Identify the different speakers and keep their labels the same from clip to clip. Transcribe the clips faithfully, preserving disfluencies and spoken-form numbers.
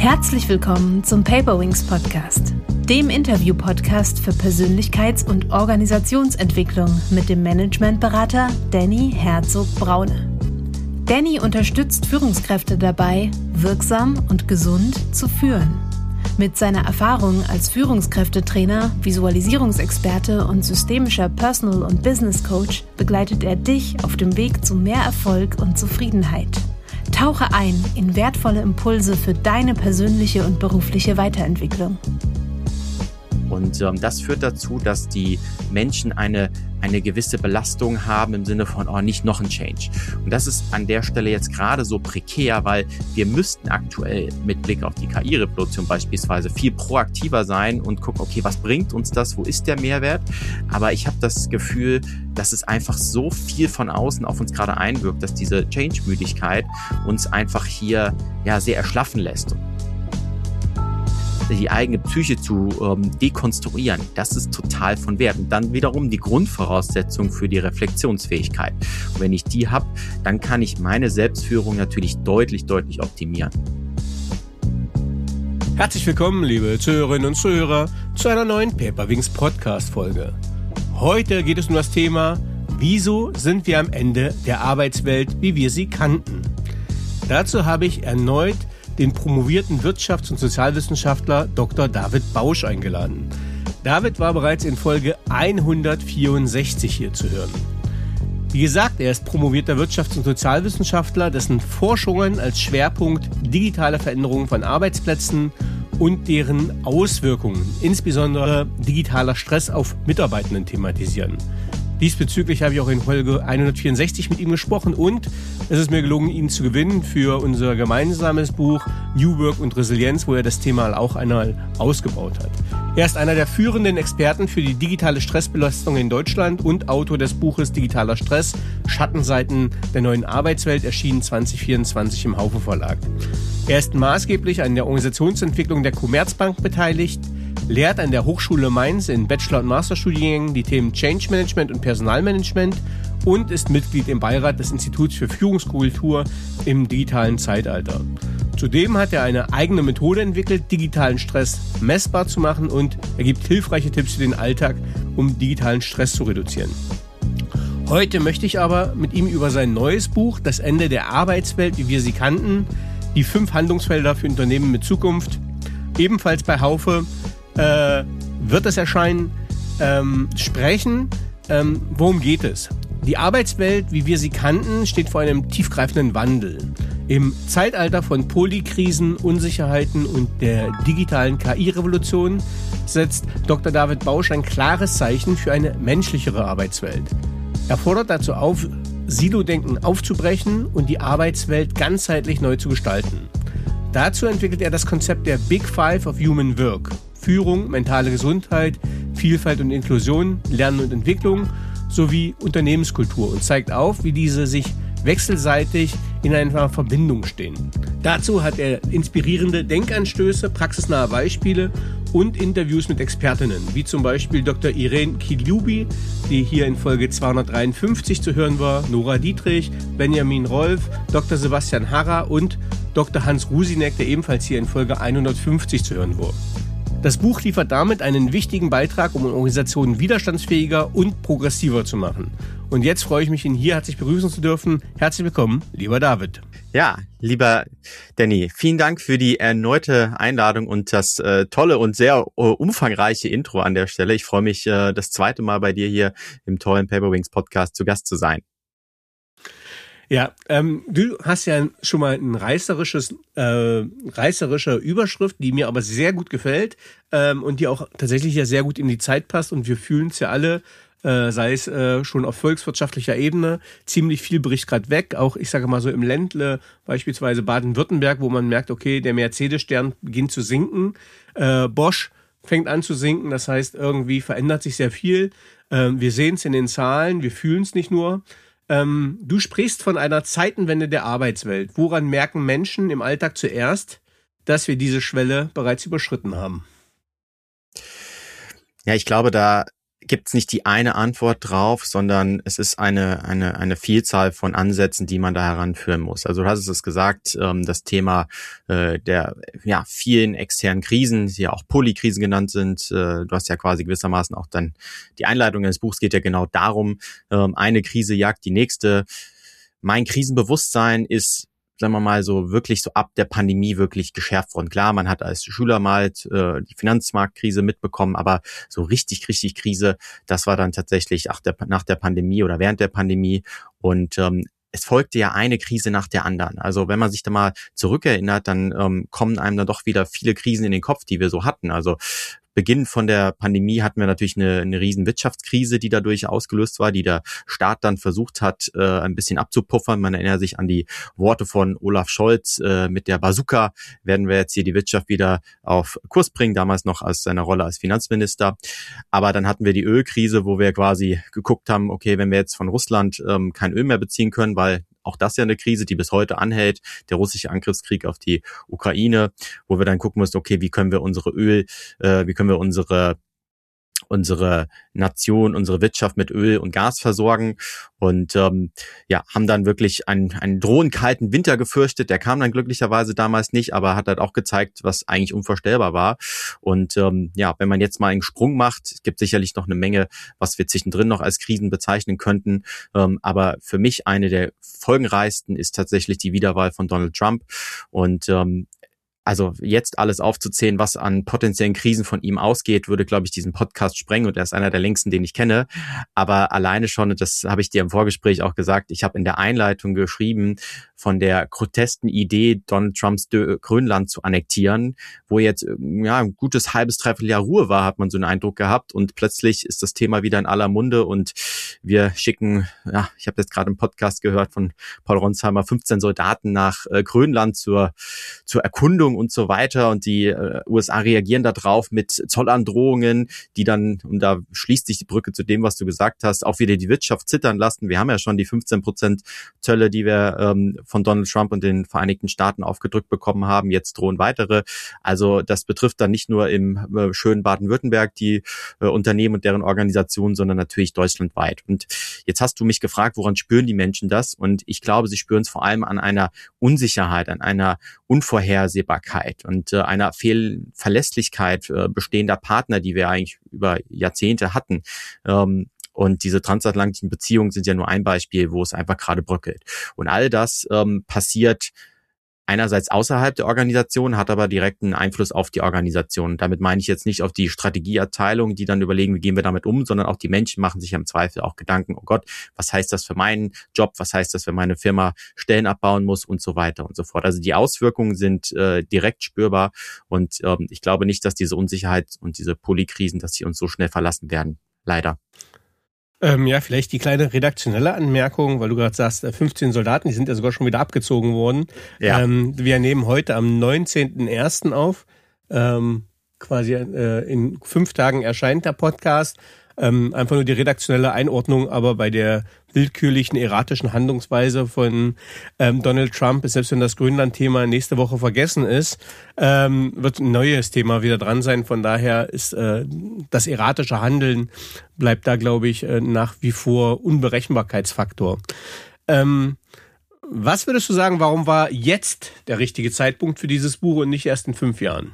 Speaker 1: Herzlich willkommen zum Paperwings Podcast, dem Interview-Podcast für Persönlichkeits- und Organisationsentwicklung mit dem Managementberater Danny Herzog-Braune. Danny unterstützt Führungskräfte dabei, wirksam und gesund zu führen. Mit seiner Erfahrung als Führungskräftetrainer, Visualisierungsexperte und systemischer Personal- und Business Coach begleitet er dich auf dem Weg zu mehr Erfolg und Zufriedenheit. Tauche ein in wertvolle Impulse für deine persönliche und berufliche Weiterentwicklung.
Speaker 2: Und ähm, das führt dazu, dass die Menschen eine, eine gewisse Belastung haben im Sinne von, oh, nicht noch ein Change. Und das ist an der Stelle jetzt gerade so prekär, weil wir müssten aktuell mit Blick auf die K I-Revolution beispielsweise viel proaktiver sein und gucken, okay, was bringt uns das, wo ist der Mehrwert? Aber ich habe das Gefühl, dass es einfach so viel von außen auf uns gerade einwirkt, dass diese Change-Müdigkeit uns einfach hier ja sehr erschlaffen lässt. Die eigene Psyche zu ähm, dekonstruieren, das ist total von Wert. Und dann wiederum die Grundvoraussetzung für die Reflexionsfähigkeit. Und wenn ich die habe, dann kann ich meine Selbstführung natürlich deutlich, deutlich optimieren.
Speaker 3: Herzlich willkommen, liebe Zuhörerinnen und Zuhörer, zu einer neuen Paperwings Podcast-Folge. Heute geht es um das Thema, wieso sind wir am Ende der Arbeitswelt, wie wir sie kannten? Dazu habe ich erneut den promovierten Wirtschafts- und Sozialwissenschaftler Doktor David Bausch eingeladen. David war bereits in Folge hundertvierundsechzig hier zu hören. Wie gesagt, er ist promovierter Wirtschafts- und Sozialwissenschaftler, dessen Forschungen als Schwerpunkt digitale Veränderungen von Arbeitsplätzen und deren Auswirkungen, insbesondere digitaler Stress auf Mitarbeitenden, thematisieren. Diesbezüglich habe ich auch in Folge hundertvierundsechzig mit ihm gesprochen und es ist mir gelungen, ihn zu gewinnen für unser gemeinsames Buch New Work und Resilienz, wo er das Thema auch einmal ausgebaut hat. Er ist einer der führenden Experten für die digitale Stressbelastung in Deutschland und Autor des Buches Digitaler Stress, Schattenseiten der neuen Arbeitswelt, erschienen zwanzig vierundzwanzig im Haufe Verlag. Er ist maßgeblich an der Organisationsentwicklung der Commerzbank beteiligt, lehrt an der Hochschule Mainz in Bachelor- und Masterstudiengängen die Themen Change Management und Personalmanagement und ist Mitglied im Beirat des Instituts für Führungskultur im digitalen Zeitalter. Zudem hat er eine eigene Methode entwickelt, digitalen Stress messbar zu machen und er gibt hilfreiche Tipps für den Alltag, um digitalen Stress zu reduzieren. Heute möchte ich aber mit ihm über sein neues Buch Das Ende der Arbeitswelt, wie wir sie kannten, die fünf Handlungsfelder für Unternehmen mit Zukunft, ebenfalls bei Haufe, Äh, wird es erscheinen, ähm, sprechen. Ähm, worum geht es? Die Arbeitswelt, wie wir sie kannten, steht vor einem tiefgreifenden Wandel. Im Zeitalter von Polykrisen, Unsicherheiten und der digitalen K I-Revolution setzt Doktor David Bausch ein klares Zeichen für eine menschlichere Arbeitswelt. Er fordert dazu auf, Silo-Denken aufzubrechen und die Arbeitswelt ganzheitlich neu zu gestalten. Dazu entwickelt er das Konzept der Big Five of Human Work. Führung, mentale Gesundheit, Vielfalt und Inklusion, Lernen und Entwicklung sowie Unternehmenskultur und zeigt auf, wie diese sich wechselseitig in einer Verbindung stehen. Dazu hat er inspirierende Denkanstöße, praxisnahe Beispiele und Interviews mit Expertinnen, wie zum Beispiel Doktor Irene Kilubi, die hier in Folge zweihundertdreiundfünfzig zu hören war, Nora Dietrich, Benjamin Rolf, Doktor Sebastian Harrer und Doktor Hans Rusinek, der ebenfalls hier in Folge hundertfünfzig zu hören war. Das Buch liefert damit einen wichtigen Beitrag, um Organisationen widerstandsfähiger und progressiver zu machen. Und jetzt freue ich mich, ihn hier herzlich begrüßen zu dürfen. Herzlich willkommen, lieber David.
Speaker 2: Ja, lieber Danny, vielen Dank für die erneute Einladung und das äh, tolle und sehr äh, umfangreiche Intro an der Stelle. Ich freue mich, äh, das zweite Mal bei dir hier im tollen Paperwings Podcast zu Gast zu sein.
Speaker 3: Ja, ähm, du hast ja schon mal ein reißerisches, äh, reißerische Überschrift, die mir aber sehr gut gefällt ähm, und die auch tatsächlich ja sehr gut in die Zeit passt und wir fühlen es ja alle, äh, sei es äh, schon auf volkswirtschaftlicher Ebene, ziemlich viel bricht gerade weg, auch ich sage mal so im Ländle, beispielsweise Baden-Württemberg, wo man merkt, okay, der Mercedes-Stern beginnt zu sinken, äh, Bosch fängt an zu sinken, das heißt irgendwie verändert sich sehr viel, äh, wir sehen es in den Zahlen, wir fühlen es nicht nur. Ähm, du sprichst von einer Zeitenwende der Arbeitswelt. Woran merken Menschen im Alltag zuerst, dass wir diese Schwelle bereits überschritten haben?
Speaker 2: Ja, ich glaube, da gibt's nicht die eine Antwort drauf, sondern es ist eine eine eine Vielzahl von Ansätzen, die man da heranführen muss. Also du hast es gesagt, ähm, das Thema äh, der ja vielen externen Krisen, die ja auch Polykrisen genannt sind. Äh, du hast ja quasi gewissermaßen auch dann die Einleitung des Buchs geht ja genau darum, ähm, eine Krise jagt die nächste. Mein Krisenbewusstsein ist, sagen wir mal, so wirklich so ab der Pandemie wirklich geschärft worden. Klar, man hat als Schüler mal äh, die Finanzmarktkrise mitbekommen, aber so richtig, richtig Krise, das war dann tatsächlich nach der, nach der Pandemie oder während der Pandemie. Und ähm, es folgte ja eine Krise nach der anderen. Also wenn man sich da mal zurückerinnert, dann ähm, kommen einem dann doch wieder viele Krisen in den Kopf, die wir so hatten. Also Beginn von der Pandemie hatten wir natürlich eine, eine riesen Wirtschaftskrise, die dadurch ausgelöst war, die der Staat dann versucht hat, äh, ein bisschen abzupuffern. Man erinnert sich an die Worte von Olaf Scholz, äh, mit der Bazooka werden wir jetzt hier die Wirtschaft wieder auf Kurs bringen, damals noch aus seiner Rolle als Finanzminister. Aber dann hatten wir die Ölkrise, wo wir quasi geguckt haben, okay, wenn wir jetzt von Russland ähm, kein Öl mehr beziehen können, weil auch das ja eine Krise, die bis heute anhält, der russische Angriffskrieg auf die Ukraine, wo wir dann gucken mussten, okay, wie können wir unsere Öl, äh, wie können wir unsere unsere Nation, unsere Wirtschaft mit Öl und Gas versorgen und ähm, ja, haben dann wirklich einen, einen drohenden kalten Winter gefürchtet. Der kam dann glücklicherweise damals nicht, aber hat halt auch gezeigt, was eigentlich unvorstellbar war. Und ähm, ja, wenn man jetzt mal einen Sprung macht, es gibt sicherlich noch eine Menge, was wir zwischendrin noch als Krisen bezeichnen könnten, ähm, aber für mich eine der folgenreichsten ist tatsächlich die Wiederwahl von Donald Trump und ähm, also jetzt alles aufzuzählen, was an potenziellen Krisen von ihm ausgeht, würde, glaube ich, diesen Podcast sprengen und er ist einer der längsten, den ich kenne. Aber alleine schon, und das habe ich dir im Vorgespräch auch gesagt, ich habe in der Einleitung geschrieben von der grotesken Idee, Donald Trumps Grönland zu annektieren, wo jetzt ja ein gutes halbes, dreiviertel Jahr Ruhe war, hat man so einen Eindruck gehabt und plötzlich ist das Thema wieder in aller Munde und wir schicken, ja, ich habe jetzt gerade im Podcast gehört von Paul Ronsheimer, fünfzehn Soldaten nach äh, Grönland zur zur Erkundung und so weiter und die äh, U S A reagieren da drauf mit Zollandrohungen, die dann, und da schließt sich die Brücke zu dem, was du gesagt hast, auch wieder die Wirtschaft zittern lassen. Wir haben ja schon die fünfzehn Prozent Zölle, die wir ähm, von Donald Trump und den Vereinigten Staaten aufgedrückt bekommen haben. Jetzt drohen weitere. Also das betrifft dann nicht nur im äh, schönen Baden-Württemberg die äh, Unternehmen und deren Organisationen, sondern natürlich deutschlandweit. Und jetzt hast du mich gefragt, woran spüren die Menschen das? Und ich glaube, sie spüren es vor allem an einer Unsicherheit, an einer Unvorhersehbarkeit und äh, einer Fehlverlässlichkeit äh, bestehender Partner, die wir eigentlich über Jahrzehnte hatten. Ähm, und diese transatlantischen Beziehungen sind ja nur ein Beispiel, wo es einfach gerade bröckelt. Und all das ähm, passiert einerseits außerhalb der Organisation, hat aber direkten Einfluss auf die Organisation. Damit meine ich jetzt nicht auf die Strategieabteilung, die dann überlegen, wie gehen wir damit um, sondern auch die Menschen machen sich im Zweifel auch Gedanken, oh Gott, was heißt das für meinen Job, was heißt das, wenn meine Firma Stellen abbauen muss und so weiter und so fort. Also die Auswirkungen sind äh, direkt spürbar und ähm, ich glaube nicht, dass diese Unsicherheit und diese Polykrisen, dass sie uns so schnell verlassen werden. Leider.
Speaker 3: Ähm, ja, vielleicht die kleine redaktionelle Anmerkung, weil du gerade sagst, fünfzehn Soldaten, die sind ja sogar schon wieder abgezogen worden. Ja. Ähm, wir nehmen heute am neunzehnten ersten auf. Ähm, quasi äh, in fünf Tagen erscheint der Podcast. Ähm, einfach nur die redaktionelle Einordnung, aber bei der willkürlichen, erratischen Handlungsweise von ähm, Donald Trump, selbst wenn das Grönland-Thema nächste Woche vergessen ist, ähm, wird ein neues Thema wieder dran sein. Von daher ist äh, das erratische Handeln bleibt da, glaube ich, äh, nach wie vor Unberechenbarkeitsfaktor. Ähm, was würdest du sagen, warum war jetzt der richtige Zeitpunkt für dieses Buch und nicht erst in fünf Jahren?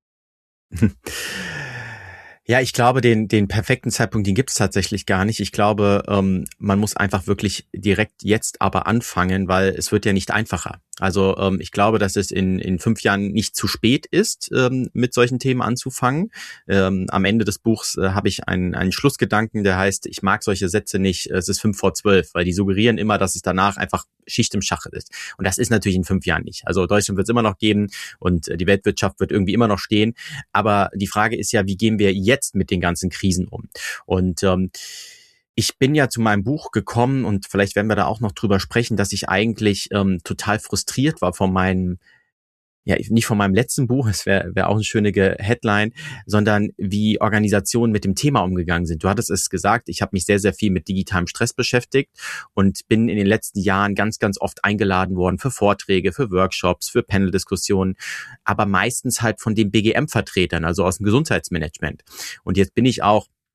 Speaker 2: Ja, ich glaube, den den perfekten Zeitpunkt, den gibt es tatsächlich gar nicht. Ich glaube, ähm, man muss einfach wirklich direkt jetzt aber anfangen, weil es wird ja nicht einfacher. Also ähm, ich glaube, dass es in in fünf Jahren nicht zu spät ist, ähm, mit solchen Themen anzufangen. Ähm, am Ende des Buchs äh, habe ich einen einen Schlussgedanken, der heißt, ich mag solche Sätze nicht, es ist fünf vor zwölf, weil die suggerieren immer, dass es danach einfach Schicht im Schacht ist. Und das ist natürlich in fünf Jahren nicht. Also Deutschland wird es immer noch geben und äh, die Weltwirtschaft wird irgendwie immer noch stehen. Aber die Frage ist ja, wie gehen wir jetzt mit den ganzen Krisen um? Und ähm, ich bin ja zu meinem Buch gekommen und vielleicht werden wir da auch noch drüber sprechen, dass ich eigentlich ähm, total frustriert war von meinem, ja nicht von meinem letzten Buch, es wäre wär auch eine schöne Headline, sondern wie Organisationen mit dem Thema umgegangen sind. Du hattest es gesagt, ich habe mich sehr, sehr viel mit digitalem Stress beschäftigt und bin in den letzten Jahren ganz, ganz oft eingeladen worden für Vorträge, für Workshops, für Panel-Diskussionen, aber meistens halt von den B G M-Vertretern, also aus dem Gesundheitsmanagement. Und jetzt bin ich auch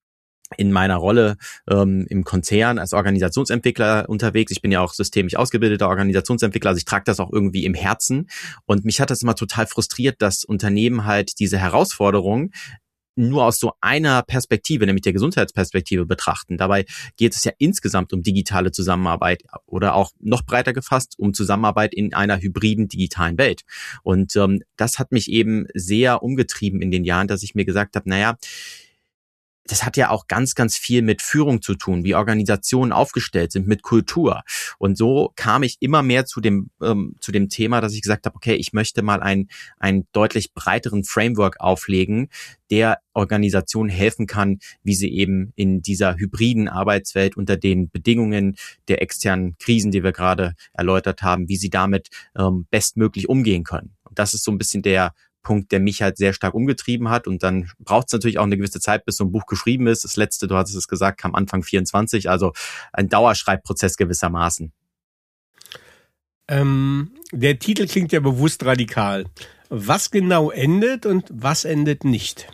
Speaker 2: in meiner Rolle ähm, im Konzern als Organisationsentwickler unterwegs. Ich bin ja auch systemisch ausgebildeter Organisationsentwickler, also ich trage das auch irgendwie im Herzen. Und mich hat das immer total frustriert, dass Unternehmen halt diese Herausforderung nur aus so einer Perspektive, nämlich der Gesundheitsperspektive betrachten. Dabei geht es ja insgesamt um digitale Zusammenarbeit oder auch noch breiter gefasst um Zusammenarbeit in einer hybriden digitalen Welt. Und ähm, das hat mich eben sehr umgetrieben in den Jahren, dass ich mir gesagt habe, naja, das hat ja auch ganz, ganz viel mit Führung zu tun, wie Organisationen aufgestellt sind, mit Kultur. Und so kam ich immer mehr zu dem ähm, zu dem Thema, dass ich gesagt habe, okay, ich möchte mal einen einen deutlich breiteren Framework auflegen, der Organisationen helfen kann, wie sie eben in dieser hybriden Arbeitswelt unter den Bedingungen der externen Krisen, die wir gerade erläutert haben, wie sie damit ähm, bestmöglich umgehen können. Und das ist so ein bisschen der Punkt, der mich halt sehr stark umgetrieben hat. Und dann braucht es natürlich auch eine gewisse Zeit, bis so ein Buch geschrieben ist. Das letzte, du hattest es gesagt, kam Anfang vierundzwanzig, also ein Dauerschreibprozess gewissermaßen.
Speaker 3: Ähm, der Titel klingt ja bewusst radikal. Was genau endet und was endet nicht?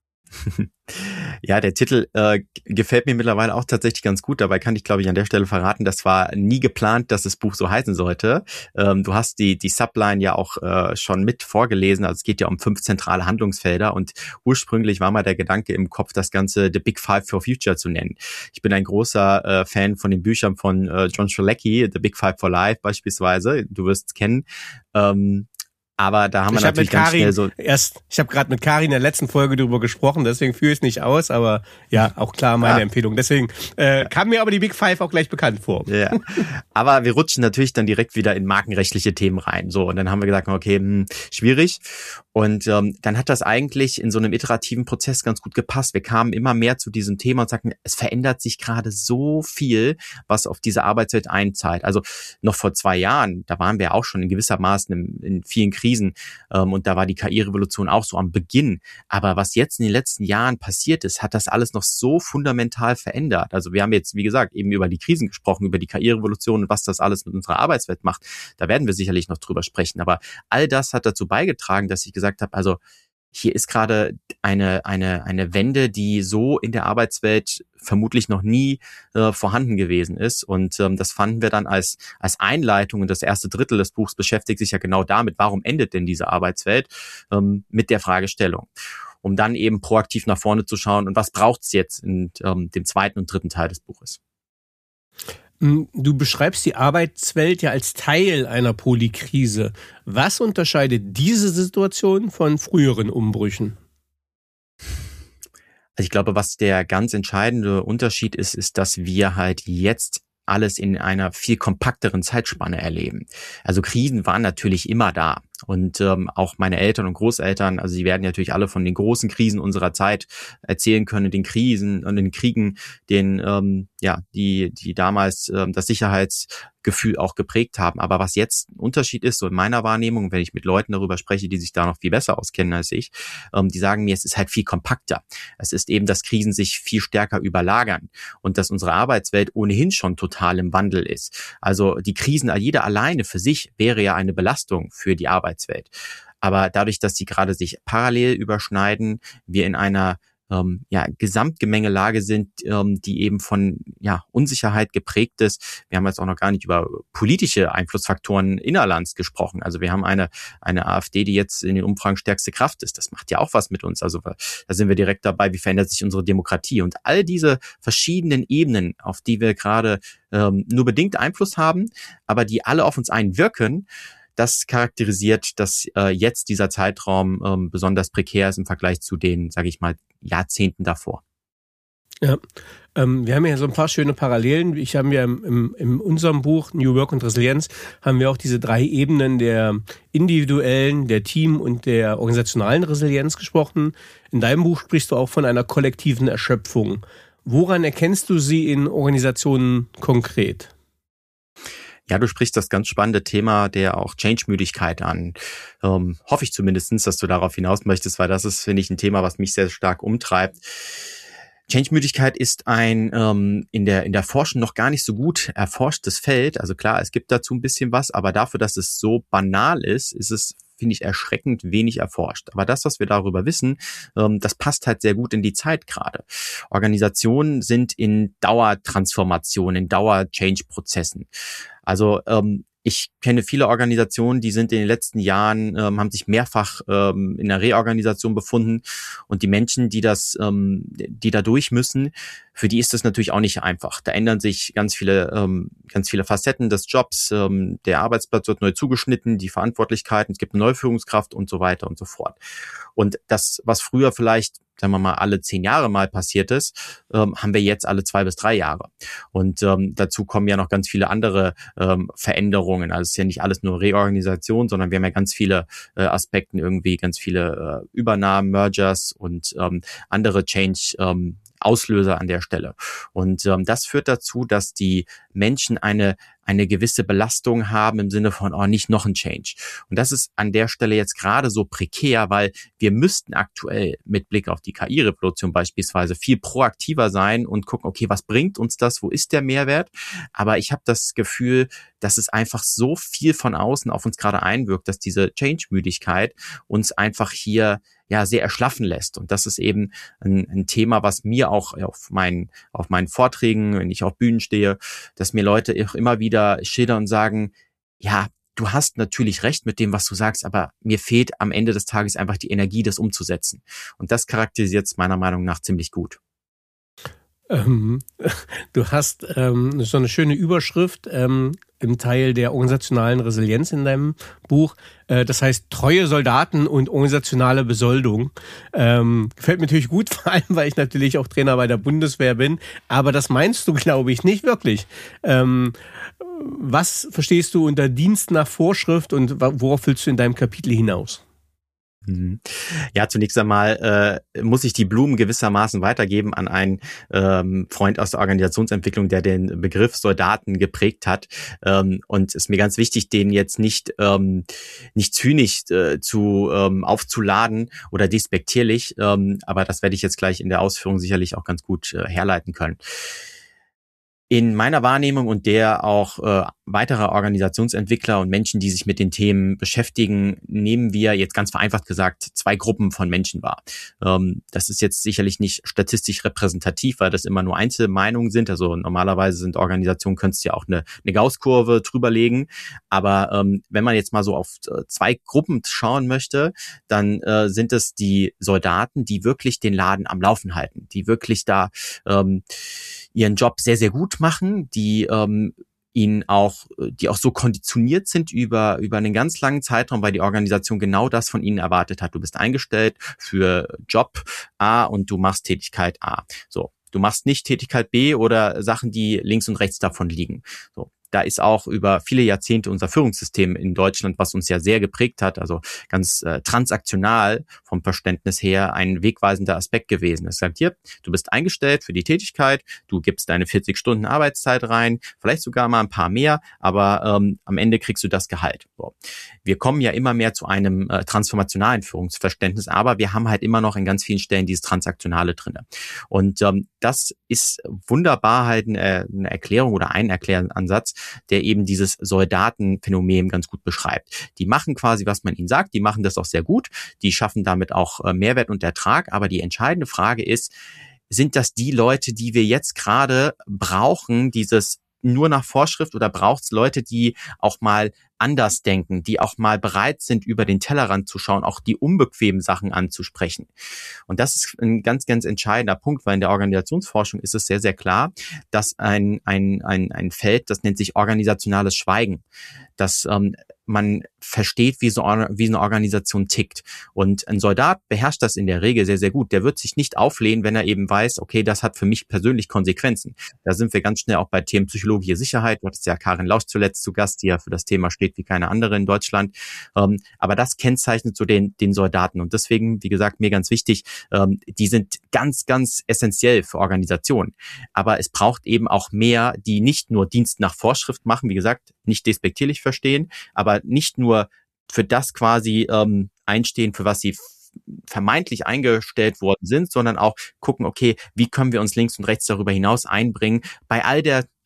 Speaker 2: Ja, der Titel äh, gefällt mir mittlerweile auch tatsächlich ganz gut. Dabei kann ich, glaube ich, an der Stelle verraten, das war nie geplant, dass das Buch so heißen sollte. Ähm, du hast die die Subline ja auch äh, schon mit vorgelesen. Also es geht ja um fünf zentrale Handlungsfelder und ursprünglich war mal der Gedanke im Kopf, das Ganze The Big Five for Future zu nennen. Ich bin ein großer äh, Fan von den Büchern von äh, John Strzelecki, The Big Five for Life beispielsweise. Du wirst es kennen. Ähm, Aber da haben wir
Speaker 3: ich
Speaker 2: natürlich
Speaker 3: hab
Speaker 2: ganz
Speaker 3: Karin
Speaker 2: schnell so...
Speaker 3: Erst, ich habe gerade mit Karin in der letzten Folge darüber gesprochen, deswegen führe ich es nicht aus, aber ja, auch klar meine ja. Empfehlung. Deswegen äh, kam mir aber die Big Five auch gleich bekannt vor.
Speaker 2: Ja, aber wir rutschen natürlich dann direkt wieder in markenrechtliche Themen rein. So, und dann haben wir gesagt, okay, hm, schwierig. Und ähm, dann hat das eigentlich in so einem iterativen Prozess ganz gut gepasst. Wir kamen immer mehr zu diesem Thema und sagten, es verändert sich gerade so viel, was auf diese Arbeitswelt einzahlt. Also noch vor zwei Jahren, da waren wir auch schon in gewissermaßen in, in vielen Krisen ähm, und da war die K I-Revolution auch so am Beginn. Aber was jetzt in den letzten Jahren passiert ist, hat das alles noch so fundamental verändert. Also wir haben jetzt, wie gesagt, eben über die Krisen gesprochen, über die K I-Revolution und was das alles mit unserer Arbeitswelt macht. Da werden wir sicherlich noch drüber sprechen. Aber all das hat dazu beigetragen, dass ich gesagt habe, also hier ist gerade eine eine eine Wende, die so in der Arbeitswelt vermutlich noch nie äh, vorhanden gewesen ist. Und ähm, das fanden wir dann als als Einleitung. Und das erste Drittel des Buchs beschäftigt sich ja genau damit, warum endet denn diese Arbeitswelt, ähm, mit der Fragestellung, um dann eben proaktiv nach vorne zu schauen und was braucht's jetzt in ähm, dem zweiten und dritten Teil des Buches.
Speaker 3: Du beschreibst die Arbeitswelt ja als Teil einer Polykrise. Was unterscheidet diese Situation von früheren Umbrüchen?
Speaker 2: Also ich glaube, was der ganz entscheidende Unterschied ist, ist, dass wir halt jetzt alles in einer viel kompakteren Zeitspanne erleben. Also Krisen waren natürlich immer da. Und ähm, auch meine Eltern und Großeltern, also sie werden natürlich alle von den großen Krisen unserer Zeit erzählen können, den Krisen und den Kriegen, den ähm, ja die die damals ähm, das Sicherheitsgefühl auch geprägt haben. Aber was jetzt ein Unterschied ist, so in meiner Wahrnehmung, wenn ich mit Leuten darüber spreche, die sich da noch viel besser auskennen als ich, ähm, die sagen mir, es ist halt viel kompakter. Es ist eben, dass Krisen sich viel stärker überlagern und dass unsere Arbeitswelt ohnehin schon total im Wandel ist. Also die Krisen, jeder alleine für sich wäre ja eine Belastung für die Arbeit. Arbeitswelt. Aber dadurch, dass die gerade sich parallel überschneiden, wir in einer ähm, ja, Gesamtgemengelage sind, ähm, die eben von ja, Unsicherheit geprägt ist. Wir haben jetzt auch noch gar nicht über politische Einflussfaktoren innerlands gesprochen. Also wir haben eine eine AfD, die jetzt in den Umfragen stärkste Kraft ist. Das macht ja auch was mit uns. Also da sind wir direkt dabei, wie verändert sich unsere Demokratie. Und all diese verschiedenen Ebenen, auf die wir gerade ähm, nur bedingt Einfluss haben, aber die alle auf uns einwirken, das charakterisiert, dass äh, jetzt dieser Zeitraum ähm, besonders prekär ist im Vergleich zu den, sage ich mal, Jahrzehnten davor.
Speaker 3: Ja, ähm, wir haben ja so ein paar schöne Parallelen. Ich habe ja im, im, in unserem Buch New Work und Resilienz haben wir auch diese drei Ebenen der individuellen, der Team- und der organisationalen Resilienz gesprochen. In deinem Buch sprichst du auch von einer kollektiven Erschöpfung. Woran erkennst du sie in Organisationen konkret?
Speaker 2: Ja, du sprichst das ganz spannende Thema der auch Change-Müdigkeit an. Ähm, hoffe ich zumindestens, dass du darauf hinaus möchtest, weil das ist, finde ich, ein Thema, was mich sehr stark umtreibt. Change-Müdigkeit ist ein ähm, in der in der Forschung noch gar nicht so gut erforschtes Feld. Also klar, es gibt dazu ein bisschen was, aber dafür, dass es so banal ist, ist es, finde ich, erschreckend wenig erforscht. Aber das, was wir darüber wissen, ähm, das passt halt sehr gut in die Zeit gerade. Organisationen sind in Dauertransformation, in Dauer-Change-Prozessen. Also ähm, ich kenne viele Organisationen, die sind in den letzten Jahren, ähm, haben sich mehrfach ähm, in der Reorganisation befunden, und die Menschen, die das, ähm, die da durch müssen, für die ist das natürlich auch nicht einfach. Da ändern sich ganz viele, ähm, ganz viele Facetten des Jobs, ähm, der Arbeitsplatz wird neu zugeschnitten, die Verantwortlichkeiten, es gibt eine neue Führungskraft und so weiter und so fort. Und das, was früher vielleicht, sagen wir mal, alle zehn Jahre mal passiert ist, ähm, haben wir jetzt alle zwei bis drei Jahre. Und ähm, dazu kommen ja noch ganz viele andere ähm, Veränderungen. Also es ist ja nicht alles nur Reorganisation, sondern wir haben ja ganz viele äh, Aspekte, irgendwie ganz viele äh, Übernahmen, Mergers und ähm, andere Change ähm, Auslöser an der Stelle. Und ähm, das führt dazu, dass die Menschen eine eine gewisse Belastung haben im Sinne von, oh, nicht noch ein Change. Und das ist an der Stelle jetzt gerade so prekär, weil wir müssten aktuell mit Blick auf die K I-Revolution beispielsweise viel proaktiver sein und gucken, okay, was bringt uns das, wo ist der Mehrwert? Aber ich habe das Gefühl, dass es einfach so viel von außen auf uns gerade einwirkt, dass diese Change-Müdigkeit uns einfach hier ja sehr erschlaffen lässt. Und das ist eben ein, ein Thema, was mir auch auf meinen auf meinen Vorträgen, wenn ich auf Bühnen stehe, dass mir Leute auch immer wieder schildern und sagen, ja, du hast natürlich recht mit dem, was du sagst, aber mir fehlt am Ende des Tages einfach die Energie, das umzusetzen. Und das charakterisiert es meiner Meinung nach ziemlich gut.
Speaker 3: Ähm, du hast ähm, so eine schöne Überschrift ähm, im Teil der organisationalen Resilienz in deinem Buch. Äh, das heißt treue Soldaten und organisationale Besoldung. Ähm, gefällt mir natürlich gut, vor allem, weil ich natürlich auch Trainer bei der Bundeswehr bin. Aber das meinst du, glaube ich, nicht wirklich. Ähm, was verstehst du unter Dienst nach Vorschrift und worauf willst du in deinem Kapitel hinaus?
Speaker 2: Ja, zunächst einmal äh, muss ich die Blumen gewissermaßen weitergeben an einen ähm, Freund aus der Organisationsentwicklung, der den Begriff Soldaten geprägt hat. Ähm, und es ist mir ganz wichtig, den jetzt nicht ähm, nicht zynisch äh, zu ähm, aufzuladen oder despektierlich. Ähm, aber das werde ich jetzt gleich in der Ausführung sicherlich auch ganz gut äh, herleiten können. In meiner Wahrnehmung und der auch äh, weiterer Organisationsentwickler und Menschen, die sich mit den Themen beschäftigen, nehmen wir jetzt ganz vereinfacht gesagt zwei Gruppen von Menschen wahr. Ähm, das ist jetzt sicherlich nicht statistisch repräsentativ, weil das immer nur Einzelmeinungen sind. Also normalerweise sind Organisationen, könntest du ja auch eine, eine Gaußkurve drüberlegen. Aber ähm, wenn man jetzt mal so auf äh, zwei Gruppen schauen möchte, dann äh, sind es die Soldaten, die wirklich den Laden am Laufen halten, die wirklich da ähm, ihren Job sehr, sehr gut machen, die ähm, ihnen auch, die auch so konditioniert sind über über einen ganz langen Zeitraum, weil die Organisation genau das von ihnen erwartet hat. Du bist eingestellt für Job A und du machst Tätigkeit A. So, du machst nicht Tätigkeit B oder Sachen, die links und rechts davon liegen. So. Da ist auch über viele Jahrzehnte unser Führungssystem in Deutschland, was uns ja sehr geprägt hat, also ganz äh, transaktional vom Verständnis her, ein wegweisender Aspekt gewesen. Es sagt hier, du bist eingestellt für die Tätigkeit, du gibst deine vierzig Stunden Arbeitszeit rein, vielleicht sogar mal ein paar mehr, aber ähm, am Ende kriegst du das Gehalt. So. Wir kommen ja immer mehr zu einem äh, transformationalen Führungsverständnis, aber wir haben halt immer noch in ganz vielen Stellen dieses Transaktionale drinne. Und ähm, das ist wunderbar halt eine, eine Erklärung oder ein Erkläransatz, der eben dieses Soldatenphänomen ganz gut beschreibt. Die machen quasi, was man ihnen sagt, die machen das auch sehr gut, die schaffen damit auch äh, Mehrwert und Ertrag, aber die entscheidende Frage ist, sind das die Leute, die wir jetzt gerade brauchen, dieses nur nach Vorschrift, oder braucht es Leute, die auch mal anders denken, die auch mal bereit sind, über den Tellerrand zu schauen, auch die unbequemen Sachen anzusprechen? Und das ist ein ganz, ganz entscheidender Punkt, weil in der Organisationsforschung ist es sehr, sehr klar, dass ein ein ein ein Feld, das nennt sich organisationales Schweigen, dass ähm, man versteht, wie so wie eine Organisation tickt. Und ein Soldat beherrscht das in der Regel sehr, sehr gut. Der wird sich nicht auflehnen, wenn er eben weiß, okay, das hat für mich persönlich Konsequenzen. Da sind wir ganz schnell auch bei Themen psychologische Sicherheit. Du hattest ja Karin Lausch zuletzt zu Gast, die ja für das Thema steht wie keine andere in Deutschland. Ähm, aber das kennzeichnet so den, den Soldaten. Und deswegen, wie gesagt, mir ganz wichtig, ähm, die sind ganz, ganz essentiell für Organisationen. Aber es braucht eben auch mehr, die nicht nur Dienst nach Vorschrift machen, wie gesagt, nicht despektierlich verstehen, aber nicht nur für das quasi ähm, einstehen, für was sie vermeintlich eingestellt worden sind, sondern auch gucken, okay, wie können wir uns links und rechts darüber hinaus einbringen bei all der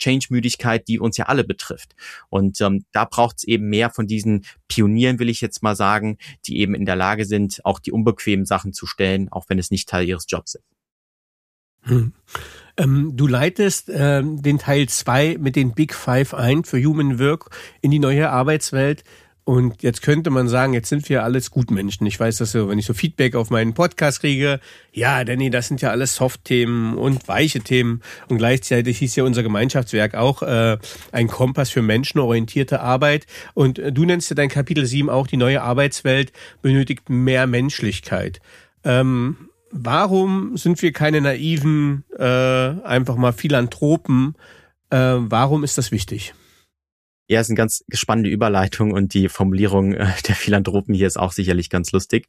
Speaker 2: Change-Müdigkeit, die uns ja alle betrifft. Und ähm, da braucht es eben mehr von diesen Pionieren, will ich jetzt mal sagen, die eben in der Lage sind, auch die unbequemen Sachen zu stellen, auch wenn es nicht Teil ihres Jobs ist.
Speaker 3: Hm. Ähm, du leitest ähm, den Teil zwei mit den Big Five ein für Human Work in die neue Arbeitswelt. Und jetzt könnte man sagen, jetzt sind wir alles Gutmenschen. Ich weiß, dass so, wenn ich so Feedback auf meinen Podcast kriege, ja, Danny, das sind ja alles Soft-Themen und weiche Themen. Und gleichzeitig hieß ja unser Gemeinschaftswerk auch äh, ein Kompass für menschenorientierte Arbeit. Und äh, du nennst ja dein Kapitel sieben auch, die neue Arbeitswelt benötigt mehr Menschlichkeit. Ähm, warum sind wir keine naiven, äh, einfach mal Philanthropen? Äh, warum ist das wichtig?
Speaker 2: Ja, ist eine ganz spannende Überleitung und die Formulierung äh, der Philanthropen hier ist auch sicherlich ganz lustig.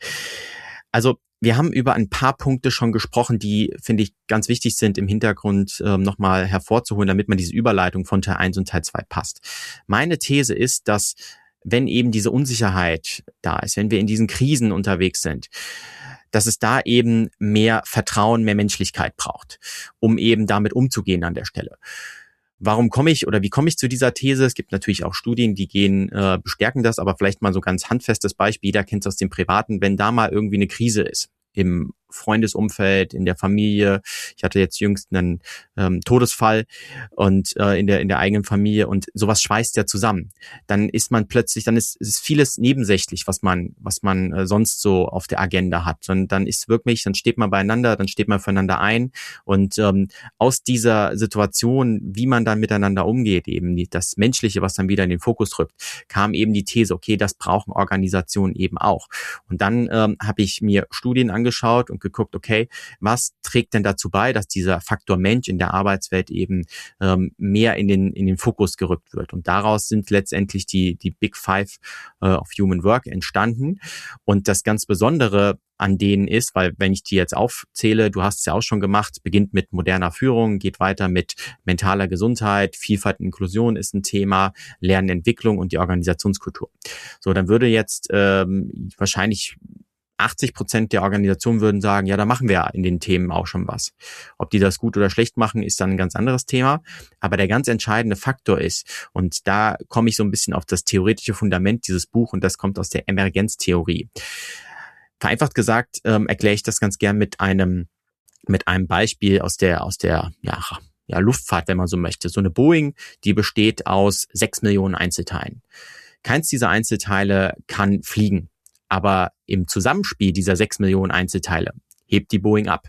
Speaker 2: Also wir haben über ein paar Punkte schon gesprochen, die, finde ich, ganz wichtig sind im Hintergrund ähm, nochmal hervorzuholen, damit man diese Überleitung von Teil eins und Teil zwei passt. Meine These ist, dass wenn eben diese Unsicherheit da ist, wenn wir in diesen Krisen unterwegs sind, dass es da eben mehr Vertrauen, mehr Menschlichkeit braucht, um eben damit umzugehen an der Stelle. Warum komme ich oder wie komme ich zu dieser These? Es gibt natürlich auch Studien, die gehen, äh, bestärken das, aber vielleicht mal so ganz handfestes Beispiel. Jeder kennt es aus dem Privaten, wenn da mal irgendwie eine Krise ist im Freundesumfeld, in der Familie. Ich hatte jetzt jüngst einen ähm, Todesfall und äh, in der in der eigenen Familie und sowas schweißt ja zusammen. Dann ist man plötzlich, dann ist, ist vieles nebensächlich, was man was man äh, sonst so auf der Agenda hat. Und dann ist wirklich, dann steht man beieinander, dann steht man füreinander ein und ähm, aus dieser Situation, wie man dann miteinander umgeht, eben die, das Menschliche, was dann wieder in den Fokus rückt, kam eben die These, okay, das brauchen Organisationen eben auch. Und dann ähm, habe ich mir Studien angeschaut und geguckt, okay, was trägt denn dazu bei, dass dieser Faktor Mensch in der Arbeitswelt eben ähm, mehr in den in den Fokus gerückt wird. Und daraus sind letztendlich die die Big Five äh, of Human Work entstanden. Und das ganz Besondere an denen ist, weil wenn ich die jetzt aufzähle, du hast es ja auch schon gemacht, beginnt mit moderner Führung, geht weiter mit mentaler Gesundheit, Vielfalt und Inklusion ist ein Thema, Lernen, Entwicklung und die Organisationskultur. So, dann würde jetzt ähm, wahrscheinlich achtzig Prozent der Organisationen würden sagen, ja, da machen wir in den Themen auch schon was. Ob die das gut oder schlecht machen, ist dann ein ganz anderes Thema. Aber der ganz entscheidende Faktor ist, und da komme ich so ein bisschen auf das theoretische Fundament dieses Buch, und das kommt aus der Emergenztheorie. Vereinfacht gesagt, ähm, erkläre ich das ganz gern mit einem mit einem Beispiel aus der aus der ja, ja Luftfahrt, wenn man so möchte. So eine Boeing, die besteht aus sechs Millionen Einzelteilen. Keins dieser Einzelteile kann fliegen. Aber im Zusammenspiel dieser sechs Millionen Einzelteile hebt die Boeing ab.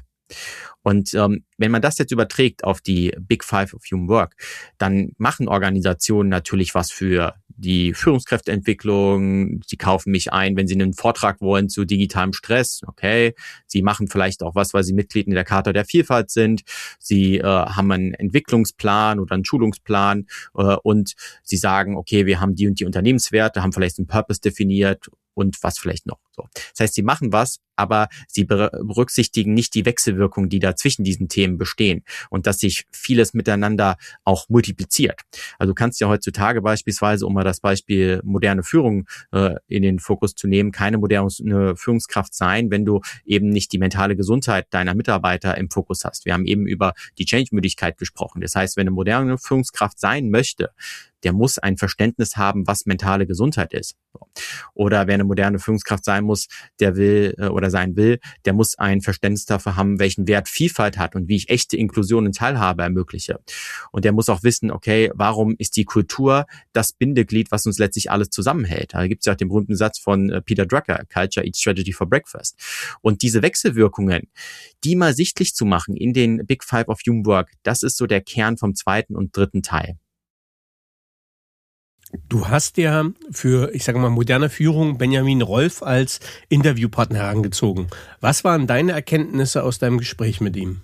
Speaker 2: Und ähm, wenn man das jetzt überträgt auf die Big Five of Human Work, dann machen Organisationen natürlich was für die Führungskräfteentwicklung. Sie kaufen mich ein, wenn sie einen Vortrag wollen zu digitalem Stress. Okay, sie machen vielleicht auch was, weil sie Mitglied in der Charta der Vielfalt sind. Sie äh, haben einen Entwicklungsplan oder einen Schulungsplan äh, und sie sagen, okay, wir haben die und die Unternehmenswerte, haben vielleicht einen Purpose definiert und was vielleicht noch. So. Das heißt, sie machen was, aber sie berücksichtigen nicht die Wechselwirkung, die da zwischen diesen Themen bestehen und dass sich vieles miteinander auch multipliziert. Also du kannst ja heutzutage beispielsweise, um mal das Beispiel moderne Führung äh, in den Fokus zu nehmen, keine moderne Führungskraft sein, wenn du eben nicht die mentale Gesundheit deiner Mitarbeiter im Fokus hast. Wir haben eben über die Change-Müdigkeit gesprochen. Das heißt, wenn eine moderne Führungskraft sein möchte, der muss ein Verständnis haben, was mentale Gesundheit ist. Oder wer eine moderne Führungskraft sein muss, der will äh, oder sein will, der muss ein Verständnis dafür haben, welchen Wert Vielfalt hat und wie ich echte Inklusion und Teilhabe ermögliche. Und der muss auch wissen, okay, warum ist die Kultur das Bindeglied, was uns letztlich alles zusammenhält? Da gibt es ja auch den berühmten Satz von äh, Peter Drucker, Culture eats strategy for breakfast. Und diese Wechselwirkungen, die mal sichtlich zu machen in den Big Five of Human Work, das ist so der Kern vom zweiten und dritten Teil.
Speaker 3: Du hast ja für, ich sage mal, moderne Führung Benjamin Rolf als Interviewpartner herangezogen. Was waren deine Erkenntnisse aus deinem Gespräch mit ihm?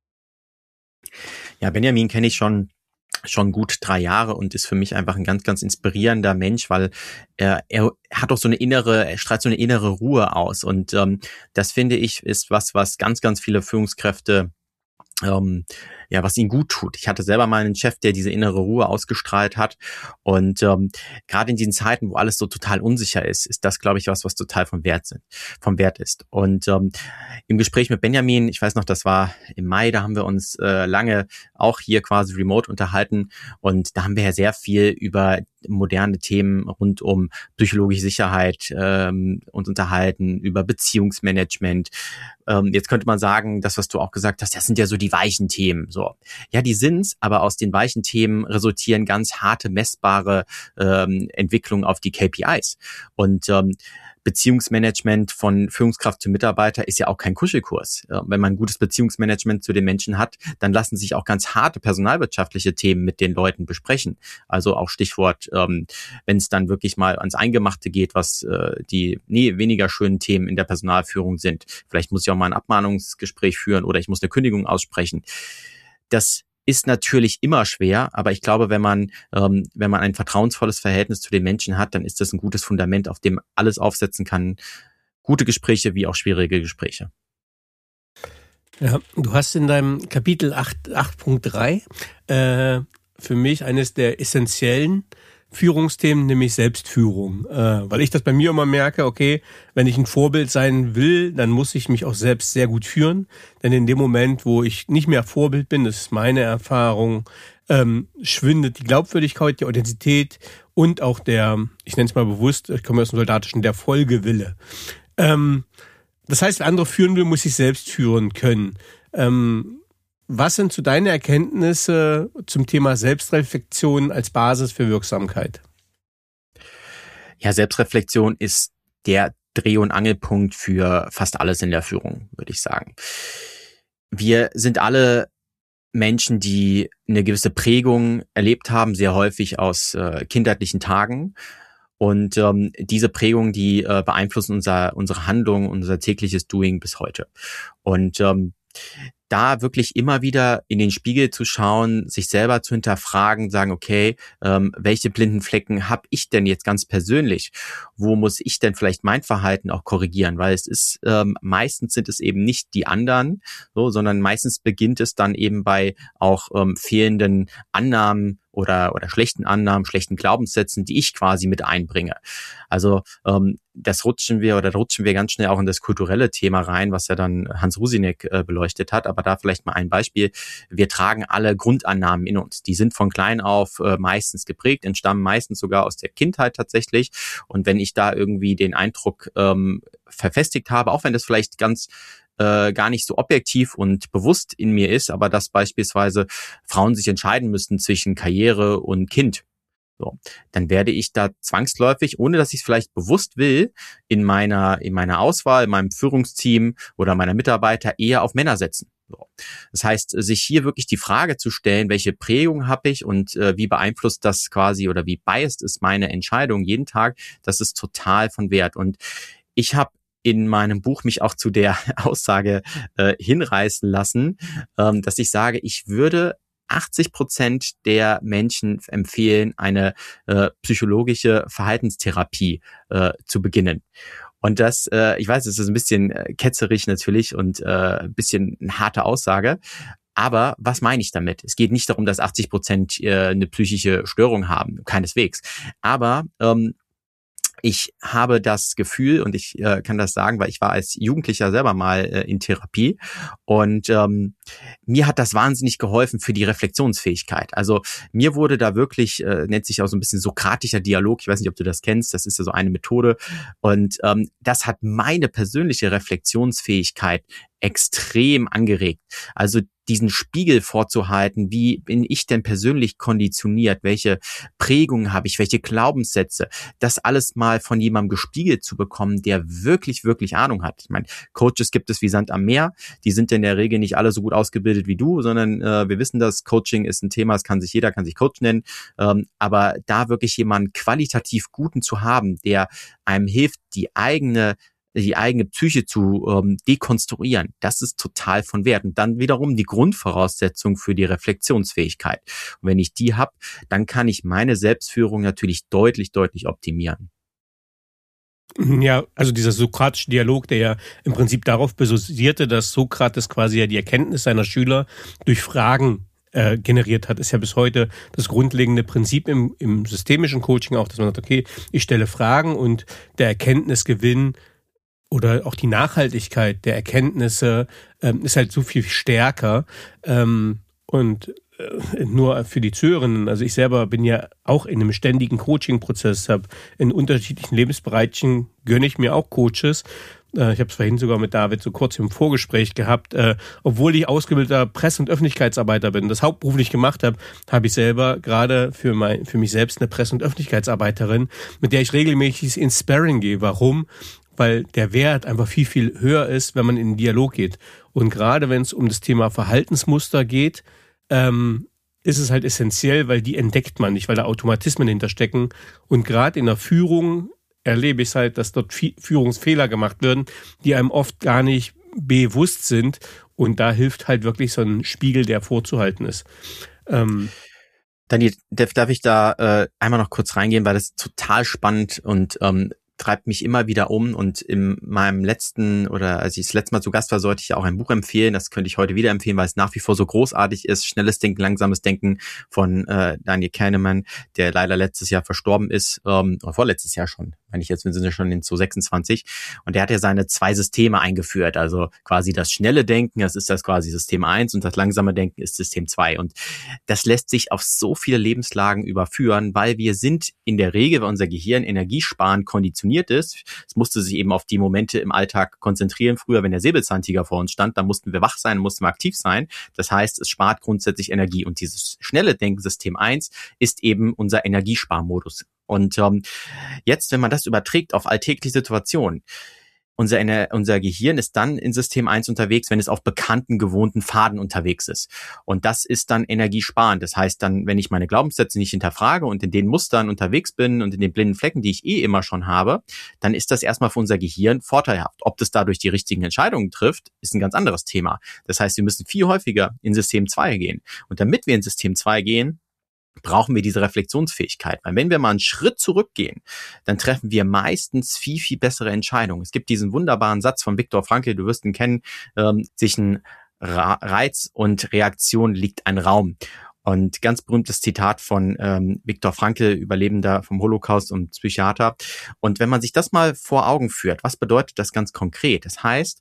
Speaker 2: Ja, Benjamin kenne ich schon schon gut drei Jahre und ist für mich einfach ein ganz, ganz inspirierender Mensch, weil er, er hat auch so eine innere, er strahlt so eine innere Ruhe aus. Und ähm, das, finde ich, ist was, was ganz, ganz viele Führungskräfte ähm, ja, was ihnen gut tut. Ich hatte selber mal einen Chef, der diese innere Ruhe ausgestrahlt hat. Und ähm, gerade in diesen Zeiten, wo alles so total unsicher ist, ist das, glaube ich, was, was total vom Wert sind, vom Wert ist. Und ähm, im Gespräch mit Benjamin, ich weiß noch, das war im Mai, da haben wir uns äh, lange auch hier quasi remote unterhalten. Und da haben wir ja sehr viel über moderne Themen rund um psychologische Sicherheit ähm, uns unterhalten, über Beziehungsmanagement. Ähm, jetzt könnte man sagen, das, was du auch gesagt hast, das sind ja so die weichen Themen. So, ja, die sind's, aber aus den weichen Themen resultieren ganz harte, messbare ähm, Entwicklungen auf die K P Is. Und ähm, Beziehungsmanagement von Führungskraft zu Mitarbeiter ist ja auch kein Kuschelkurs. Wenn man ein gutes Beziehungsmanagement zu den Menschen hat, dann lassen sich auch ganz harte personalwirtschaftliche Themen mit den Leuten besprechen. Also auch Stichwort, ähm, wenn es dann wirklich mal ans Eingemachte geht, was äh, die nee, weniger schönen Themen in der Personalführung sind. Vielleicht muss ich auch mal ein Abmahnungsgespräch führen oder ich muss eine Kündigung aussprechen. Das ist natürlich immer schwer, aber ich glaube, wenn man ähm, wenn man ein vertrauensvolles Verhältnis zu den Menschen hat, dann ist das ein gutes Fundament, auf dem alles aufsetzen kann. Gute Gespräche wie auch schwierige Gespräche.
Speaker 3: Ja, du hast in deinem Kapitel acht Punkt drei äh, für mich eines der essentiellen Führungsthemen, nämlich Selbstführung. Äh, weil ich das bei mir immer merke, okay, wenn ich ein Vorbild sein will, dann muss ich mich auch selbst sehr gut führen. Denn in dem Moment, wo ich nicht mehr Vorbild bin, das ist meine Erfahrung, ähm, schwindet die Glaubwürdigkeit, die Authentizität und auch der, ich nenne es mal bewusst, ich komme aus dem Soldatischen, der Folgewille. Ähm, das heißt, wer andere führen will, muss sich selbst führen können. Ähm, Was sind so deine Erkenntnisse zum Thema Selbstreflexion als Basis für Wirksamkeit?
Speaker 2: Ja, Selbstreflexion ist der Dreh- und Angelpunkt für fast alles in der Führung, würde ich sagen. Wir sind alle Menschen, die eine gewisse Prägung erlebt haben, sehr häufig aus äh, kindheitlichen Tagen. Und ähm, diese Prägung, die äh, beeinflussen unser, unsere Handlung, unser tägliches Doing bis heute. Und ähm, da wirklich immer wieder in den Spiegel zu schauen, sich selber zu hinterfragen, sagen, okay, ähm, welche blinden Flecken habe ich denn jetzt ganz persönlich? Wo muss ich denn vielleicht mein Verhalten auch korrigieren? Weil es ist, ähm, meistens sind es eben nicht die anderen, so, sondern meistens beginnt es dann eben bei auch ähm, fehlenden Annahmen oder oder schlechten Annahmen, schlechten Glaubenssätzen, die ich quasi mit einbringe. Also ähm, das rutschen wir oder da rutschen wir ganz schnell auch in das kulturelle Thema rein, was ja dann Hans Rusinek äh, beleuchtet hat. Aber da vielleicht mal ein Beispiel. Wir tragen alle Grundannahmen in uns. Die sind von klein auf äh, meistens geprägt, entstammen meistens sogar aus der Kindheit tatsächlich. Und wenn ich da irgendwie den Eindruck ähm, verfestigt habe, auch wenn das vielleicht ganz Äh, gar nicht so objektiv und bewusst in mir ist, aber dass beispielsweise Frauen sich entscheiden müssten zwischen Karriere und Kind. So, dann werde ich da zwangsläufig, ohne dass ich es vielleicht bewusst will, in meiner in meiner Auswahl, in meinem Führungsteam oder meiner Mitarbeiter eher auf Männer setzen. So. Das heißt, sich hier wirklich die Frage zu stellen, welche Prägung habe ich und äh, wie beeinflusst das quasi oder wie biased ist meine Entscheidung jeden Tag, das ist total von Wert. Und ich habe in meinem Buch mich auch zu der Aussage äh, hinreißen lassen, ähm, dass ich sage, ich würde achtzig Prozent der Menschen empfehlen, eine äh, psychologische Verhaltenstherapie äh, zu beginnen. Und das, äh, ich weiß, es ist ein bisschen äh, ketzerisch natürlich und äh, ein bisschen eine harte Aussage, aber was meine ich damit? Es geht nicht darum, dass achtzig Prozent äh, eine psychische Störung haben, keineswegs. Aber ähm, ich habe das Gefühl, und ich äh, kann das sagen, weil ich war als Jugendlicher selber mal äh, in Therapie und ähm, mir hat das wahnsinnig geholfen für die Reflexionsfähigkeit. Also mir wurde da wirklich, äh, nennt sich auch so ein bisschen sokratischer Dialog, ich weiß nicht, ob du das kennst, das ist ja so eine Methode und ähm, das hat meine persönliche Reflexionsfähigkeit extrem angeregt. Also diesen Spiegel vorzuhalten, wie bin ich denn persönlich konditioniert, welche Prägungen habe ich, welche Glaubenssätze, das alles mal von jemandem gespiegelt zu bekommen, der wirklich, wirklich Ahnung hat. Ich meine, Coaches gibt es wie Sand am Meer, die sind in der Regel nicht alle so gut ausgebildet wie du, sondern äh, wir wissen, dass Coaching ist ein Thema, es kann sich jeder, kann sich Coach nennen, ähm, aber da wirklich jemanden qualitativ Guten zu haben, der einem hilft, die eigene die eigene Psyche zu ähm, dekonstruieren, das ist total von Wert. Und dann wiederum die Grundvoraussetzung für die Reflexionsfähigkeit. Und wenn ich die habe, dann kann ich meine Selbstführung natürlich deutlich, deutlich optimieren.
Speaker 3: Ja, also dieser sokratische Dialog, der ja im Prinzip darauf basierte, dass Sokrates quasi ja die Erkenntnis seiner Schüler durch Fragen äh, generiert hat, ist ja bis heute das grundlegende Prinzip im, im systemischen Coaching auch, dass man sagt, okay, ich stelle Fragen und der Erkenntnisgewinn oder auch die Nachhaltigkeit der Erkenntnisse ähm, ist halt so viel stärker. Ähm, und äh, nur für die Zuhörerinnen, also ich selber bin ja auch in einem ständigen Coaching-Prozess, habe in unterschiedlichen Lebensbereichen, gönne ich mir auch Coaches. Äh, ich habe es vorhin sogar mit David so kurz im Vorgespräch gehabt. Äh, obwohl ich ausgebildeter Presse- und Öffentlichkeitsarbeiter bin, das hauptberuflich gemacht habe, habe ich selber gerade für, mein, für mich selbst eine Presse- und Öffentlichkeitsarbeiterin, mit der ich regelmäßig ins Sparring gehe. Warum? Weil der Wert einfach viel, viel höher ist, wenn man in den Dialog geht. Und gerade wenn es um das Thema Verhaltensmuster geht, ähm, ist es halt essentiell, weil die entdeckt man nicht, weil da Automatismen hinterstecken. Und gerade in der Führung erlebe ich es halt, dass dort Führungsfehler gemacht werden, die einem oft gar nicht bewusst sind. Und da hilft halt wirklich so ein Spiegel, der vorzuhalten ist. Ähm,
Speaker 2: Daniel, darf ich da äh, einmal noch kurz reingehen, weil das ist total spannend und ähm, treibt mich immer wieder um, und in meinem letzten, oder als ich das letzte Mal zu Gast war, sollte ich ja auch ein Buch empfehlen, das könnte ich heute wieder empfehlen, weil es nach wie vor so großartig ist, Schnelles Denken, Langsames Denken von äh, Daniel Kahneman, der leider letztes Jahr verstorben ist, ähm, oder vorletztes Jahr schon, wenn ich jetzt, wir sind ja schon in zwanzig sechsundzwanzig, und der hat ja seine zwei Systeme eingeführt, also quasi das schnelle Denken, das ist das quasi System eins, und das langsame Denken ist System zwei, und das lässt sich auf so viele Lebenslagen überführen, weil wir sind in der Regel, weil unser Gehirn energiesparend konditioniert ist. Es musste sich eben auf die Momente im Alltag konzentrieren. Früher, wenn der Säbelzahntiger vor uns stand, dann mussten wir wach sein, mussten wir aktiv sein. Das heißt, es spart grundsätzlich Energie. Und dieses schnelle Denken, System eins, ist eben unser Energiesparmodus. Und ähm, jetzt, wenn man das überträgt auf alltägliche Situationen, Unser, unser Gehirn ist dann in System eins unterwegs, wenn es auf bekannten, gewohnten Pfaden unterwegs ist. Und das ist dann energiesparend. Das heißt dann, wenn ich meine Glaubenssätze nicht hinterfrage und in den Mustern unterwegs bin und in den blinden Flecken, die ich eh immer schon habe, dann ist das erstmal für unser Gehirn vorteilhaft. Ob das dadurch die richtigen Entscheidungen trifft, ist ein ganz anderes Thema. Das heißt, wir müssen viel häufiger in System zwei gehen. Und damit wir in System zwei gehen, brauchen wir diese Reflexionsfähigkeit. Weil wenn wir mal einen Schritt zurückgehen, dann treffen wir meistens viel, viel bessere Entscheidungen. Es gibt diesen wunderbaren Satz von Viktor Frankl, du wirst ihn kennen, ähm, zwischen Reiz und Reaktion liegt ein Raum. Und ganz berühmtes Zitat von ähm, Viktor Frankl, Überlebender vom Holocaust und Psychiater. Und wenn man sich das mal vor Augen führt, was bedeutet das ganz konkret? Das heißt,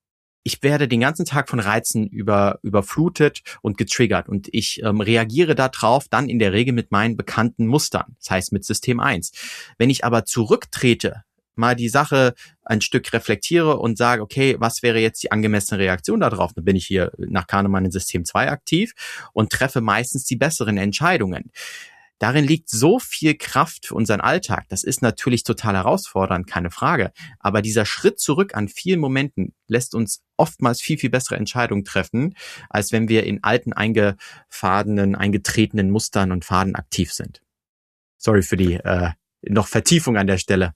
Speaker 2: ich werde den ganzen Tag von Reizen über, überflutet und getriggert, und ich ähm, reagiere darauf dann in der Regel mit meinen bekannten Mustern, das heißt mit System eins. Wenn ich aber zurücktrete, mal die Sache ein Stück reflektiere und sage, okay, was wäre jetzt die angemessene Reaktion darauf? Dann bin ich hier nach Kahnemann in System zwei aktiv und treffe meistens die besseren Entscheidungen. Darin liegt so viel Kraft für unseren Alltag. Das ist natürlich total herausfordernd, keine Frage. Aber dieser Schritt zurück an vielen Momenten lässt uns oftmals viel, viel bessere Entscheidungen treffen, als wenn wir in alten, eingefadenen, eingetretenen Mustern und Faden aktiv sind. Sorry für die äh, noch Vertiefung an der Stelle.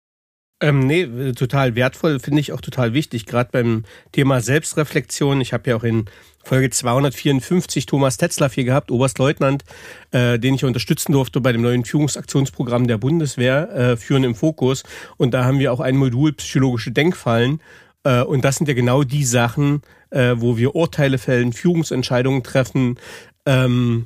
Speaker 3: Ähm, nee, total wertvoll, finde ich auch total wichtig, gerade beim Thema Selbstreflexion. Ich habe ja auch in Folge zweihundertvierundfünfzig Thomas Tetzlaff hier gehabt, Oberstleutnant, äh, den ich unterstützen durfte bei dem neuen Führungsaktionsprogramm der Bundeswehr, äh, Führen im Fokus. Und da haben wir auch ein Modul psychologische Denkfallen. Äh, und das sind ja genau die Sachen, äh, wo wir Urteile fällen, Führungsentscheidungen treffen, ähm,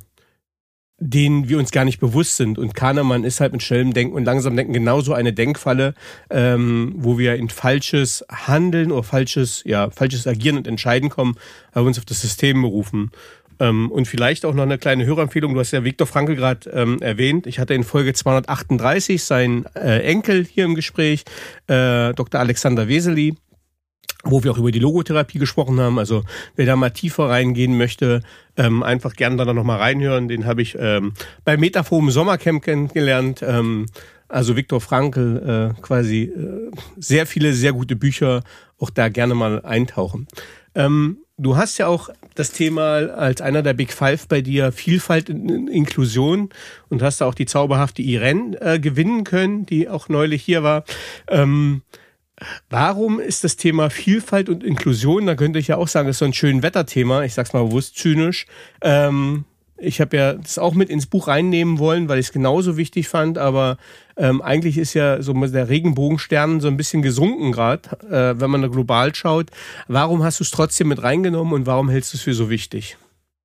Speaker 3: denen wir uns gar nicht bewusst sind. Und Kahnemann ist halt mit schnellem Denken und langsamem Denken genauso eine Denkfalle, ähm, wo wir in falsches Handeln oder falsches, ja, falsches Agieren und Entscheiden kommen, weil wir uns auf das System berufen. Ähm, und vielleicht auch noch eine kleine Hörempfehlung. Du hast ja Viktor Frankl gerade ähm, erwähnt. Ich hatte in Folge zweihundertachtunddreißig seinen äh, Enkel hier im Gespräch, äh, Doktor Alexander Wesely, wo wir auch über die Logotherapie gesprochen haben. Also wer da mal tiefer reingehen möchte, ähm, einfach gerne da noch mal reinhören. Den habe ich ähm, bei Metaforum Sommercamp kennengelernt. Ähm, also Viktor Frankl, äh, quasi äh, sehr viele, sehr gute Bücher, auch da gerne mal eintauchen. Ähm, du hast ja auch das Thema als einer der Big Five bei dir Vielfalt und Inklusion und hast da auch die zauberhafte Irene äh, gewinnen können, die auch neulich hier war. Ähm, Warum ist das Thema Vielfalt und Inklusion, da könnte ich ja auch sagen, das ist so ein schön Wetterthema, ich sag's mal bewusst zynisch, ähm, ich habe ja das auch mit ins Buch reinnehmen wollen, weil ich es genauso wichtig fand, aber ähm, eigentlich ist ja so der Regenbogenstern so ein bisschen gesunken gerade, äh, wenn man da global schaut. Warum hast du es trotzdem mit reingenommen und warum hältst du es für so wichtig?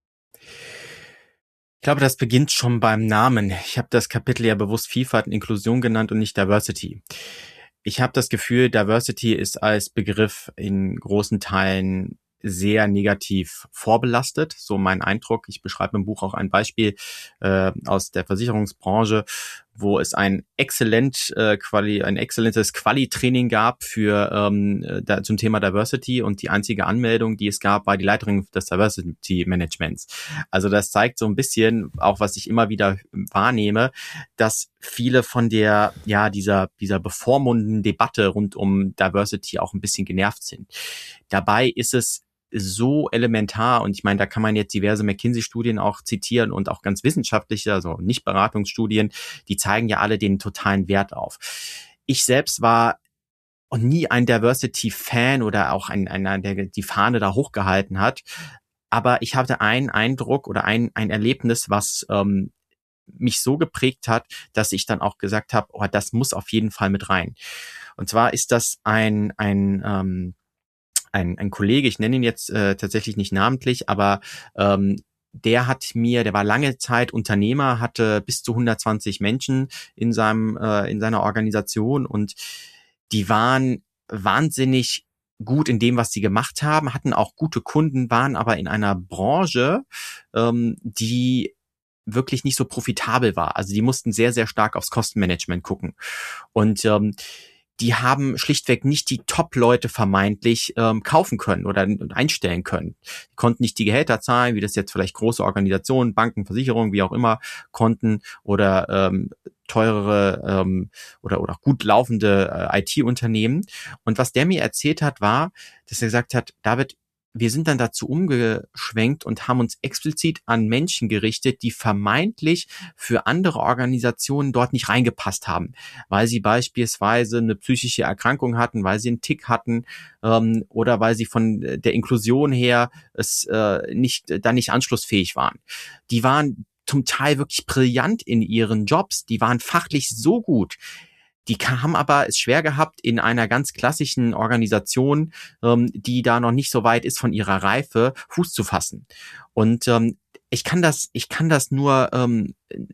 Speaker 2: Ich glaube, das beginnt schon beim Namen. Ich habe das Kapitel ja bewusst Vielfalt und Inklusion genannt und nicht Diversity. Ich habe das Gefühl, Diversity ist als Begriff in großen Teilen sehr negativ vorbelastet, so mein Eindruck. Ich beschreibe im Buch auch ein Beispiel äh, aus der Versicherungsbranche, wo es ein exzellent äh, Quali, ein exzellentes Quali-Training gab für ähm, da, zum Thema Diversity, und die einzige Anmeldung, die es gab, war die Leiterin des Diversity Managements. Also das zeigt so ein bisschen, auch was ich immer wieder wahrnehme, dass viele von der, ja, dieser dieser bevormundenden Debatte rund um Diversity auch ein bisschen genervt sind. Dabei ist es so elementar, und ich meine, da kann man jetzt diverse McKinsey-Studien auch zitieren und auch ganz wissenschaftliche, also nicht Beratungsstudien, die zeigen ja alle den totalen Wert auf. Ich selbst war und nie ein Diversity-Fan oder auch ein, einer, der die Fahne da hochgehalten hat, aber ich hatte einen Eindruck oder ein ein Erlebnis, was ähm, mich so geprägt hat, dass ich dann auch gesagt habe, oh, das muss auf jeden Fall mit rein. Und zwar ist das ein ein ähm, Ein, ein Kollege, ich nenne ihn jetzt äh, tatsächlich nicht namentlich, aber ähm, der hat mir, der war lange Zeit Unternehmer, hatte bis zu hundertzwanzig Menschen in seinem äh, in seiner Organisation, und die waren wahnsinnig gut in dem, was sie gemacht haben, hatten auch gute Kunden, waren aber in einer Branche, ähm, die wirklich nicht so profitabel war. Also die mussten sehr, sehr stark aufs Kostenmanagement gucken. Und ähm, die haben schlichtweg nicht die Top-Leute vermeintlich ähm, kaufen können oder einstellen können. Die konnten nicht die Gehälter zahlen, wie das jetzt vielleicht große Organisationen, Banken, Versicherungen, wie auch immer, konnten, oder ähm, teurere ähm, oder oder gut laufende äh, I T-Unternehmen. Und was der mir erzählt hat, war, dass er gesagt hat, David, wir sind dann dazu umgeschwenkt und haben uns explizit an Menschen gerichtet, die vermeintlich für andere Organisationen dort nicht reingepasst haben, weil sie beispielsweise eine psychische Erkrankung hatten, weil sie einen Tick hatten ähm, oder weil sie von der Inklusion her es äh, nicht da nicht anschlussfähig waren. Die waren zum Teil wirklich brillant in ihren Jobs, die waren fachlich so gut. Die haben aber es schwer gehabt, in einer ganz klassischen Organisation, ähm, die da noch nicht so weit ist von ihrer Reife, Fuß zu fassen. Und ähm, ich kann das, ich kann das nur ähm,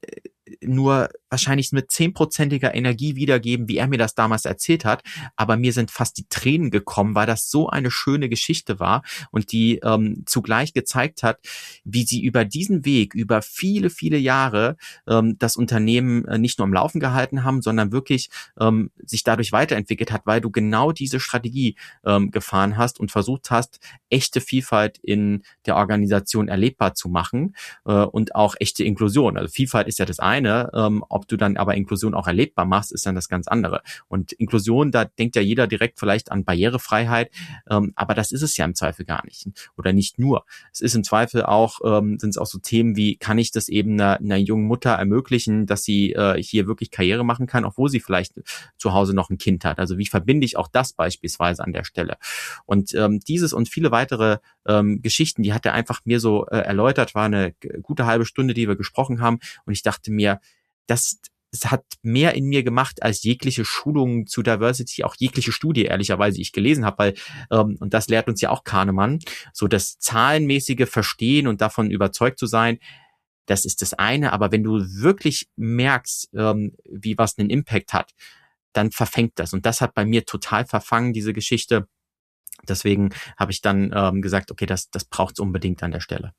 Speaker 2: nur wahrscheinlich mit zehnprozentiger Energie wiedergeben, wie er mir das damals erzählt hat, aber mir sind fast die Tränen gekommen, weil das so eine schöne Geschichte war und die ähm, zugleich gezeigt hat, wie sie über diesen Weg, über viele, viele Jahre ähm, das Unternehmen äh, nicht nur am Laufen gehalten haben, sondern wirklich ähm, sich dadurch weiterentwickelt hat, weil du genau diese Strategie ähm, gefahren hast und versucht hast, echte Vielfalt in der Organisation erlebbar zu machen äh, und auch echte Inklusion. Also Vielfalt ist ja das eine, ähm, ob du dann aber Inklusion auch erlebbar machst, ist dann das ganz andere. Und Inklusion, da denkt ja jeder direkt vielleicht an Barrierefreiheit, ähm, aber das ist es ja im Zweifel gar nicht. Oder nicht nur. Es ist im Zweifel auch, ähm, sind es auch so Themen wie, kann ich das eben einer, einer jungen Mutter ermöglichen, dass sie äh, hier wirklich Karriere machen kann, obwohl sie vielleicht zu Hause noch ein Kind hat. Also wie verbinde ich auch das beispielsweise an der Stelle? Und ähm, dieses und viele weitere ähm, Geschichten, die hat er einfach mir so äh, erläutert, war eine gute halbe Stunde, die wir gesprochen haben, und ich dachte mir, das, das hat mehr in mir gemacht als jegliche Schulung zu Diversity, auch jegliche Studie, ehrlicherweise, ich gelesen habe, weil, ähm, und das lehrt uns ja auch Kahnemann, so das zahlenmäßige Verstehen und davon überzeugt zu sein, das ist das eine, aber wenn du wirklich merkst, ähm, wie was einen Impact hat, dann verfängt das. Und das hat bei mir total verfangen, diese Geschichte. Deswegen habe ich dann ähm, gesagt, okay, das, das braucht es unbedingt an der Stelle.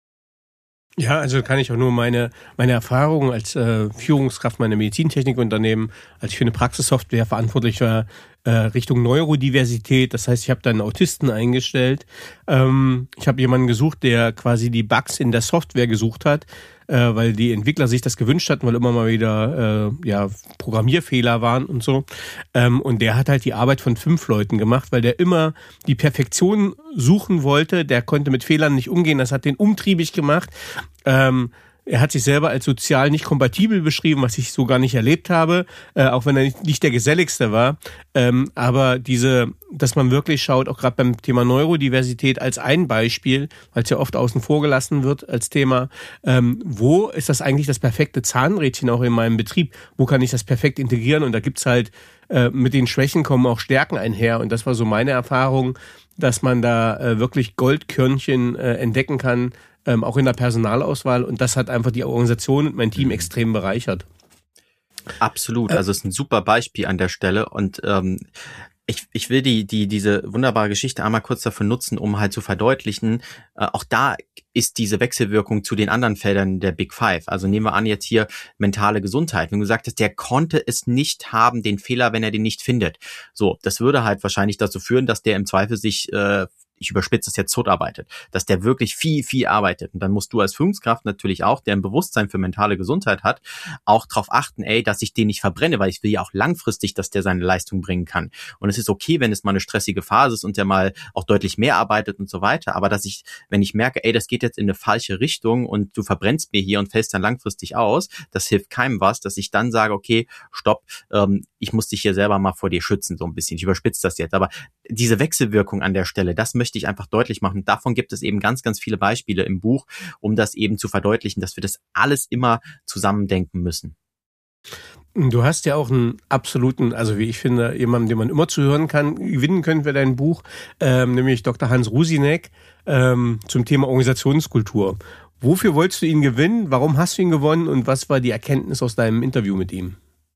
Speaker 3: Ja, also kann ich auch nur meine meine Erfahrungen als äh, Führungskraft meiner Medizintechnikunternehmen, als ich für eine Praxissoftware verantwortlich war, äh, Richtung Neurodiversität. Das heißt, ich habe da einen Autisten eingestellt. Ähm, ich habe jemanden gesucht, der quasi die Bugs in der Software gesucht hat, äh, weil die Entwickler sich das gewünscht hatten, weil immer mal wieder äh, ja Programmierfehler waren und so. Ähm, und der hat halt die Arbeit von fünf Leuten gemacht, weil der immer die Perfektion suchen wollte. Der konnte mit Fehlern nicht umgehen. Das hat den umtriebig gemacht. Ähm, er hat sich selber als sozial nicht kompatibel beschrieben, was ich so gar nicht erlebt habe, äh, auch wenn er nicht, nicht der Geselligste war. Ähm, aber diese, dass man wirklich schaut, auch gerade beim Thema Neurodiversität als ein Beispiel, weil es ja oft außen vor gelassen wird als Thema, ähm, wo ist das eigentlich das perfekte Zahnrädchen auch in meinem Betrieb? Wo kann ich das perfekt integrieren? Und da gibt's halt, äh, mit den Schwächen kommen auch Stärken einher. Und das war so meine Erfahrung, dass man da äh, wirklich Goldkörnchen äh, entdecken kann, ähm, auch in der Personalauswahl. Und das hat einfach die Organisation und mein Team mhm. extrem bereichert.
Speaker 2: Absolut. Also es ist ein super Beispiel an der Stelle. Und ähm, ich, ich will die, die, diese wunderbare Geschichte einmal kurz dafür nutzen, um halt zu verdeutlichen, äh, auch da ist diese Wechselwirkung zu den anderen Feldern der Big Five. Also nehmen wir an jetzt hier mentale Gesundheit. Wenn du gesagt hast, der konnte es nicht haben, den Fehler, wenn er den nicht findet. So, das würde halt wahrscheinlich dazu führen, dass der im Zweifel sich äh, ich überspitze das jetzt, totarbeitet, dass der wirklich viel, viel arbeitet. Und dann musst du als Führungskraft natürlich auch, der ein Bewusstsein für mentale Gesundheit hat, auch darauf achten, ey, dass ich den nicht verbrenne, weil ich will ja auch langfristig, dass der seine Leistung bringen kann. Und es ist okay, wenn es mal eine stressige Phase ist und der mal auch deutlich mehr arbeitet und so weiter. Aber dass ich, wenn ich merke, ey, das geht jetzt in eine falsche Richtung und du verbrennst mir hier und fällst dann langfristig aus, das hilft keinem was, dass ich dann sage, okay, stopp, ähm, ich muss dich hier selber mal vor dir schützen, so ein bisschen. Ich überspitze das jetzt. Aber diese Wechselwirkung an der Stelle, das möchte ich einfach deutlich machen. Davon gibt es eben ganz, ganz viele Beispiele im Buch, um das eben zu verdeutlichen, dass wir das alles immer zusammen denken müssen.
Speaker 3: Du hast ja auch einen absoluten, also wie ich finde, jemanden, den man immer zuhören kann, gewinnen können für dein Buch, ähm, nämlich Doktor Hans Rusinek ähm, zum Thema Organisationskultur. Wofür wolltest du ihn gewinnen? Warum hast du ihn gewonnen? Und was war die Erkenntnis aus deinem Interview mit ihm?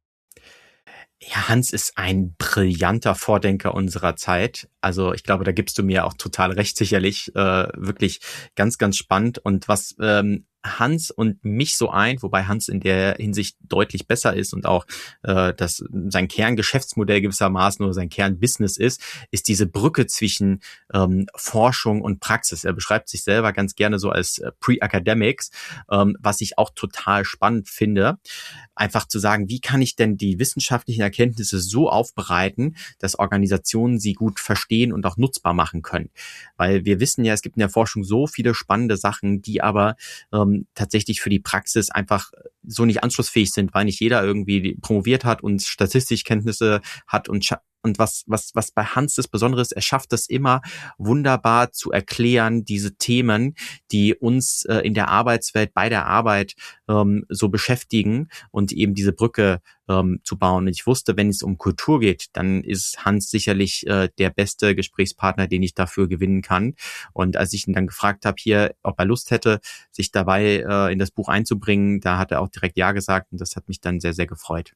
Speaker 2: Ja, Hans ist ein brillanter Vordenker unserer Zeit. Also ich glaube, da gibst du mir auch total recht, sicherlich. Äh, wirklich ganz, ganz spannend. Und was ähm, Hans und mich so eint, wobei Hans in der Hinsicht deutlich besser ist und auch äh, dass sein Kerngeschäftsmodell gewissermaßen oder sein Kernbusiness ist, ist diese Brücke zwischen ähm, Forschung und Praxis. Er beschreibt sich selber ganz gerne so als äh, Pre-Academics, ähm, was ich auch total spannend finde. Einfach zu sagen, wie kann ich denn die wissenschaftlichen Erkenntnisse so aufbereiten, dass Organisationen sie gut verstehen und auch nutzbar machen können. Weil wir wissen ja, es gibt in der Forschung so viele spannende Sachen, die aber ähm, tatsächlich für die Praxis einfach so nicht anschlussfähig sind, weil nicht jeder irgendwie promoviert hat und Statistikkenntnisse hat und Und was, was, was bei Hans das Besondere ist, er schafft es immer wunderbar zu erklären, diese Themen, die uns äh, in der Arbeitswelt, bei der Arbeit ähm, so beschäftigen und eben diese Brücke ähm, zu bauen. Und ich wusste, wenn es um Kultur geht, dann ist Hans sicherlich äh, der beste Gesprächspartner, den ich dafür gewinnen kann. Und als ich ihn dann gefragt habe, hier, ob er Lust hätte, sich dabei äh, in das Buch einzubringen, da hat er auch direkt Ja gesagt und das hat mich dann sehr, sehr gefreut.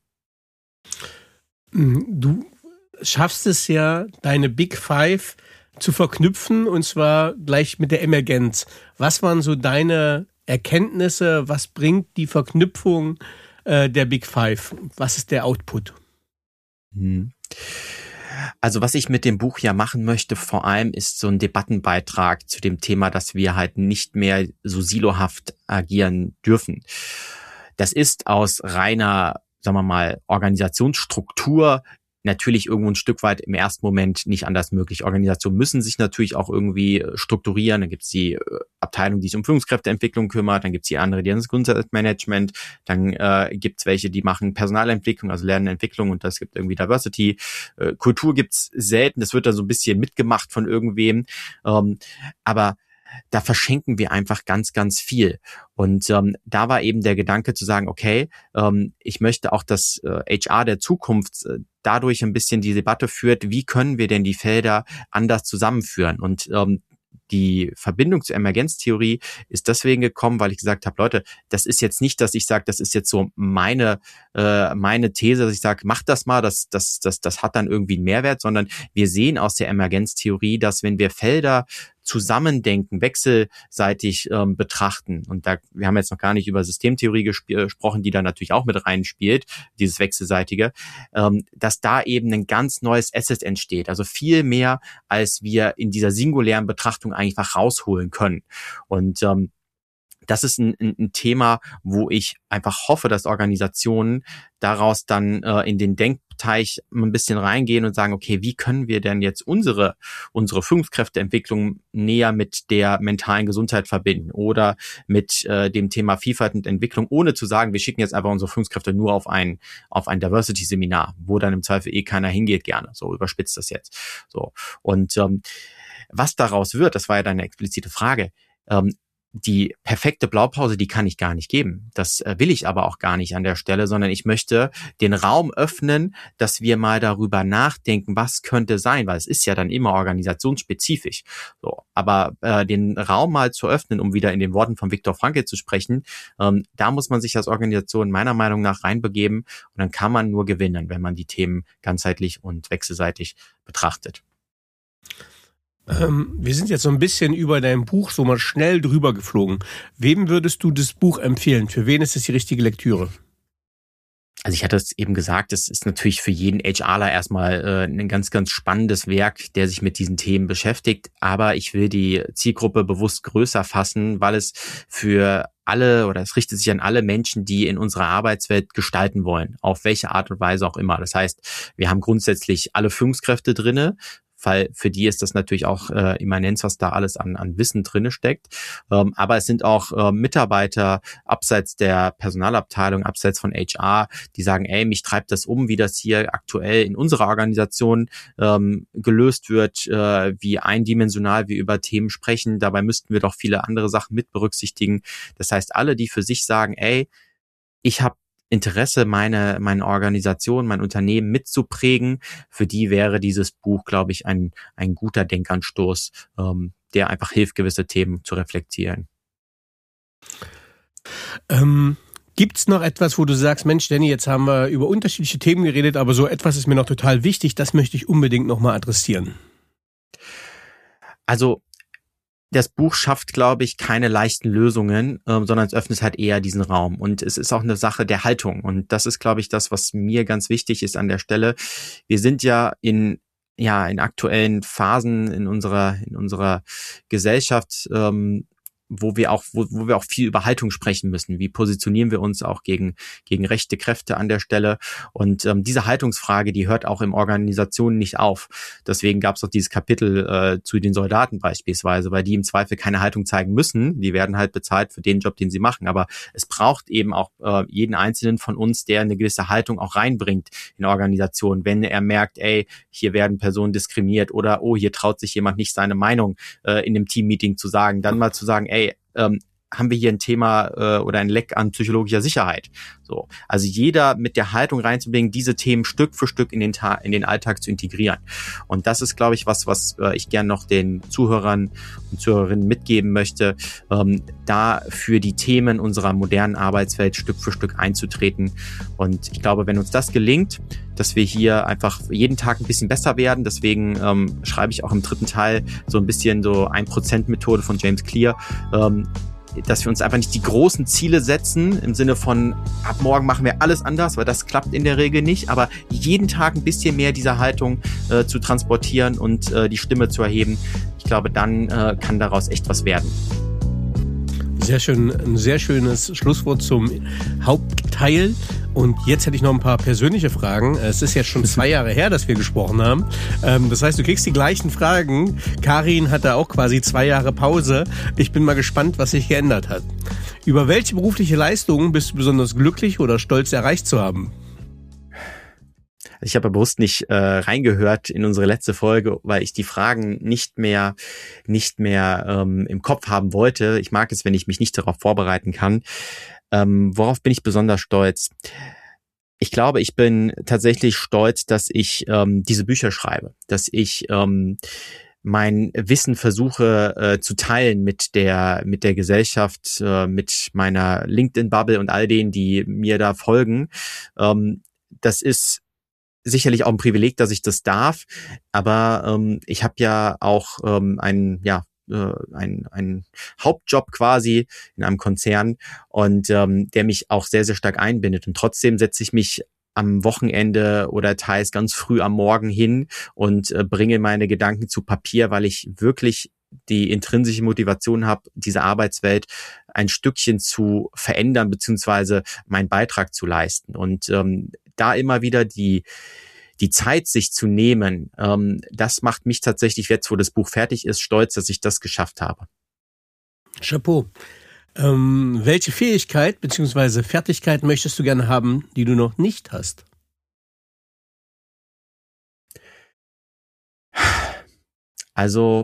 Speaker 3: Du schaffst es ja, deine Big Five zu verknüpfen und zwar gleich mit der Emergenz. Was waren so deine Erkenntnisse? Was bringt die Verknüpfung äh, der Big Five? Was ist der Output?
Speaker 2: Hm. Also was ich mit dem Buch ja machen möchte, vor allem ist so ein Debattenbeitrag zu dem Thema, dass wir halt nicht mehr so silohaft agieren dürfen. Das ist aus reiner, sagen wir mal, Organisationsstruktur natürlich irgendwo ein Stück weit im ersten Moment nicht anders möglich. Organisationen müssen sich natürlich auch irgendwie strukturieren. Dann gibt es die Abteilung, die sich um Führungskräfteentwicklung kümmert. Dann gibt es die andere, die an das Gesundheitsmanagement. Dann äh, gibt es welche, die machen Personalentwicklung, also Lernentwicklung. Und das gibt irgendwie Diversity. Äh, Kultur gibt's selten. Das wird dann so ein bisschen mitgemacht von irgendwem. Ähm, aber da verschenken wir einfach ganz, ganz viel. Und ähm, da war eben der Gedanke zu sagen, okay, ähm, ich möchte auch, dass äh, H R der Zukunft äh, dadurch ein bisschen die Debatte führt, wie können wir denn die Felder anders zusammenführen? Und ähm, die Verbindung zur Emergenztheorie ist deswegen gekommen, weil ich gesagt habe, Leute, das ist jetzt nicht, dass ich sage, das ist jetzt so meine äh, meine These, dass ich sage, macht das mal, das das das das hat dann irgendwie einen Mehrwert, sondern wir sehen aus der Emergenztheorie, dass wenn wir Felder zusammendenken, wechselseitig ähm, betrachten. Und da, wir haben jetzt noch gar nicht über Systemtheorie gesp- gesprochen, die da natürlich auch mit reinspielt, dieses Wechselseitige, ähm, dass da eben ein ganz neues Asset entsteht. Also viel mehr, als wir in dieser singulären Betrachtung einfach rausholen können. Und ähm, das ist ein, ein Thema, wo ich einfach hoffe, dass Organisationen daraus dann äh, in den Denk Tieftiefe-Teich ein bisschen reingehen und sagen, okay, wie können wir denn jetzt unsere, unsere Führungskräfteentwicklung näher mit der mentalen Gesundheit verbinden oder mit äh, dem Thema Vielfalt und Entwicklung, ohne zu sagen, wir schicken jetzt einfach unsere Führungskräfte nur auf ein, auf ein Diversity-Seminar, wo dann im Zweifel eh keiner hingeht gerne. So überspitzt das jetzt. So. Und ähm, was daraus wird, das war ja deine explizite Frage, ähm, die perfekte Blaupause, die kann ich gar nicht geben. Das äh, will ich aber auch gar nicht an der Stelle, sondern ich möchte den Raum öffnen, dass wir mal darüber nachdenken, was könnte sein, weil es ist ja dann immer organisationsspezifisch. So, aber äh, den Raum mal zu öffnen, um wieder in den Worten von Viktor Frankl zu sprechen, ähm, da muss man sich als Organisation meiner Meinung nach reinbegeben und dann kann man nur gewinnen, wenn man die Themen ganzheitlich und wechselseitig betrachtet.
Speaker 3: Ähm, wir sind jetzt so ein bisschen über dein Buch so mal schnell drüber geflogen. Wem würdest du das Buch empfehlen? Für wen ist es die richtige Lektüre?
Speaker 2: Also ich hatte es eben gesagt, es ist natürlich für jeden HRler erstmal äh, ein ganz, ganz spannendes Werk, der sich mit diesen Themen beschäftigt. Aber ich will die Zielgruppe bewusst größer fassen, weil es für alle oder es richtet sich an alle Menschen, die in unserer Arbeitswelt gestalten wollen, auf welche Art und Weise auch immer. Das heißt, wir haben grundsätzlich alle Führungskräfte drinne, weil für die ist das natürlich auch äh, Immanenz, was da alles an, an Wissen drinne steckt. Ähm, aber es sind auch äh, Mitarbeiter abseits der Personalabteilung, abseits von H R, die sagen, ey, mich treibt das um, wie das hier aktuell in unserer Organisation ähm, gelöst wird, äh, wie eindimensional wir über Themen sprechen. Dabei müssten wir doch viele andere Sachen mit berücksichtigen. Das heißt, alle, die für sich sagen, ey, ich habe Interesse, meine, meine Organisation, mein Unternehmen mitzuprägen, für die wäre dieses Buch, glaube ich, ein, ein guter Denkanstoß, ähm, der einfach hilft, gewisse Themen zu reflektieren.
Speaker 3: Ähm, gibt's noch etwas, wo du sagst, Mensch, Danny, jetzt haben wir über unterschiedliche Themen geredet, aber so etwas ist mir noch total wichtig, das möchte ich unbedingt nochmal adressieren?
Speaker 2: Also, das Buch schafft, glaube ich, keine leichten Lösungen, ähm, sondern es öffnet halt eher diesen Raum. Und es ist auch eine Sache der Haltung. Und das ist, glaube ich, das, was mir ganz wichtig ist an der Stelle. Wir sind ja in ja in aktuellen Phasen in unserer in unserer Gesellschaft, ähm, wo wir auch wo, wo wir auch viel über Haltung sprechen müssen. Wie positionieren wir uns auch gegen gegen rechte Kräfte an der Stelle? Und ähm, diese Haltungsfrage, die hört auch in Organisationen nicht auf. Deswegen gab es auch dieses Kapitel äh, zu den Soldaten beispielsweise, weil die im Zweifel keine Haltung zeigen müssen. Die werden halt bezahlt für den Job, den sie machen. Aber es braucht eben auch äh, jeden Einzelnen von uns, der eine gewisse Haltung auch reinbringt in Organisationen. Wenn er merkt, ey, hier werden Personen diskriminiert oder oh, hier traut sich jemand nicht seine Meinung äh, in einem Teammeeting zu sagen, dann mal zu sagen, ey, ähm, haben wir hier ein Thema äh, oder ein Leck an psychologischer Sicherheit. So, also jeder mit der Haltung reinzubringen, diese Themen Stück für Stück in den Ta- in den Alltag zu integrieren. Und das ist, glaube ich, was, was äh, ich gern noch den Zuhörern und Zuhörerinnen mitgeben möchte, ähm, da für die Themen unserer modernen Arbeitswelt Stück für Stück einzutreten. Und ich glaube, wenn uns das gelingt, dass wir hier einfach jeden Tag ein bisschen besser werden. Deswegen ähm, schreibe ich auch im dritten Teil so ein bisschen so ein Prozent Methode von James Clear, ähm, dass wir uns einfach nicht die großen Ziele setzen, im Sinne von, ab morgen machen wir alles anders, weil das klappt in der Regel nicht, aber jeden Tag ein bisschen mehr dieser Haltung äh, zu transportieren und äh, die Stimme zu erheben. Ich glaube, dann äh, kann daraus echt was werden.
Speaker 3: Sehr schön, ein sehr schönes Schlusswort zum Hauptteil. Und jetzt hätte ich noch ein paar persönliche Fragen. Es ist jetzt schon zwei Jahre her, dass wir gesprochen haben. Das heißt, du kriegst die gleichen Fragen. Karin hatte auch quasi zwei Jahre Pause. Ich bin mal gespannt, was sich geändert hat. Über welche berufliche Leistungen bist du besonders glücklich oder stolz, erreicht zu haben?
Speaker 2: Ich habe bewusst nicht äh, reingehört in unsere letzte Folge, weil ich die Fragen nicht mehr nicht mehr ähm, im Kopf haben wollte. Ich mag es, wenn ich mich nicht darauf vorbereiten kann. Ähm, worauf bin ich besonders stolz? Ich glaube, ich bin tatsächlich stolz, dass ich ähm, diese Bücher schreibe, dass ich ähm, mein Wissen versuche äh, zu teilen mit der mit der Gesellschaft, äh, mit meiner LinkedIn-Bubble und all denen, die mir da folgen. Ähm, das ist sicherlich auch ein Privileg, dass ich das darf, aber ähm, ich habe ja auch ähm, einen, ja, äh, einen, einen Hauptjob quasi in einem Konzern und ähm, der mich auch sehr, sehr stark einbindet. Und trotzdem setze ich mich am Wochenende oder teils ganz früh am Morgen hin und äh, bringe meine Gedanken zu Papier, weil ich wirklich die intrinsische Motivation habe, diese Arbeitswelt ein Stückchen zu verändern beziehungsweise meinen Beitrag zu leisten. Und ähm, da immer wieder die die Zeit sich zu nehmen, ähm, das macht mich tatsächlich jetzt, wo das Buch fertig ist, stolz, dass ich das geschafft habe.
Speaker 3: Chapeau. Ähm, welche Fähigkeit bzw. Fertigkeit möchtest du gerne haben, die du noch nicht hast?
Speaker 2: Also,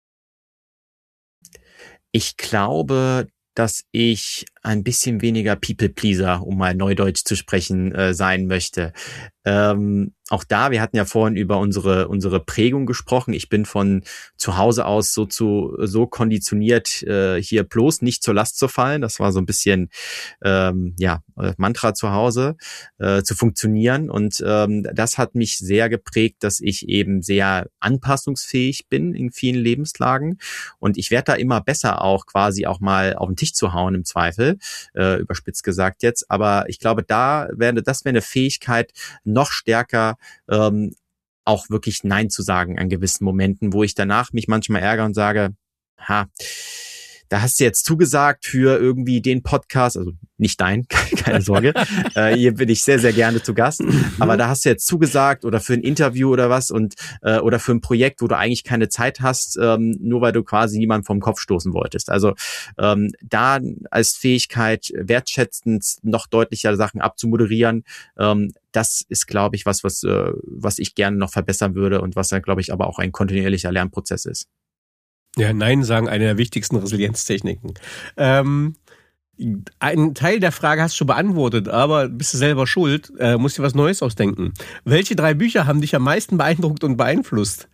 Speaker 2: ich glaube, dass ich ein bisschen weniger People-Pleaser, um mal Neudeutsch zu sprechen, äh, sein möchte. Ähm, auch da, wir hatten ja vorhin über unsere unsere Prägung gesprochen. Ich bin von zu Hause aus so zu so konditioniert, äh, hier bloß nicht zur Last zu fallen. Das war so ein bisschen ähm, ja Mantra zu Hause, äh, zu funktionieren. Und ähm, das hat mich sehr geprägt, dass ich eben sehr anpassungsfähig bin in vielen Lebenslagen. Und ich werde da immer besser auch quasi auch mal auf den Tisch zu hauen im Zweifel, äh, überspitzt gesagt jetzt. Aber ich glaube, da wäre das wäre eine Fähigkeit, noch stärker ähm, auch wirklich Nein zu sagen an gewissen Momenten, wo ich danach mich manchmal ärgere und sage, ha, da hast du jetzt zugesagt für irgendwie den Podcast, also nicht dein, keine Sorge, äh, hier bin ich sehr, sehr gerne zu Gast, aber da hast du jetzt zugesagt oder für ein Interview oder was und äh, oder für ein Projekt, wo du eigentlich keine Zeit hast, ähm, nur weil du quasi niemanden vom Kopf stoßen wolltest. Also ähm, da als Fähigkeit wertschätzend noch deutlicher Sachen abzumoderieren, ähm, das ist, glaube ich, was, was, äh, was ich gerne noch verbessern würde und was dann, glaube ich, aber auch ein kontinuierlicher Lernprozess ist.
Speaker 3: Ja, Nein sagen, eine der wichtigsten Resilienztechniken. Ähm, einen Teil der Frage hast du schon beantwortet, aber bist du selber schuld, äh, musst dir was Neues ausdenken. Welche drei Bücher haben dich am meisten beeindruckt und beeinflusst?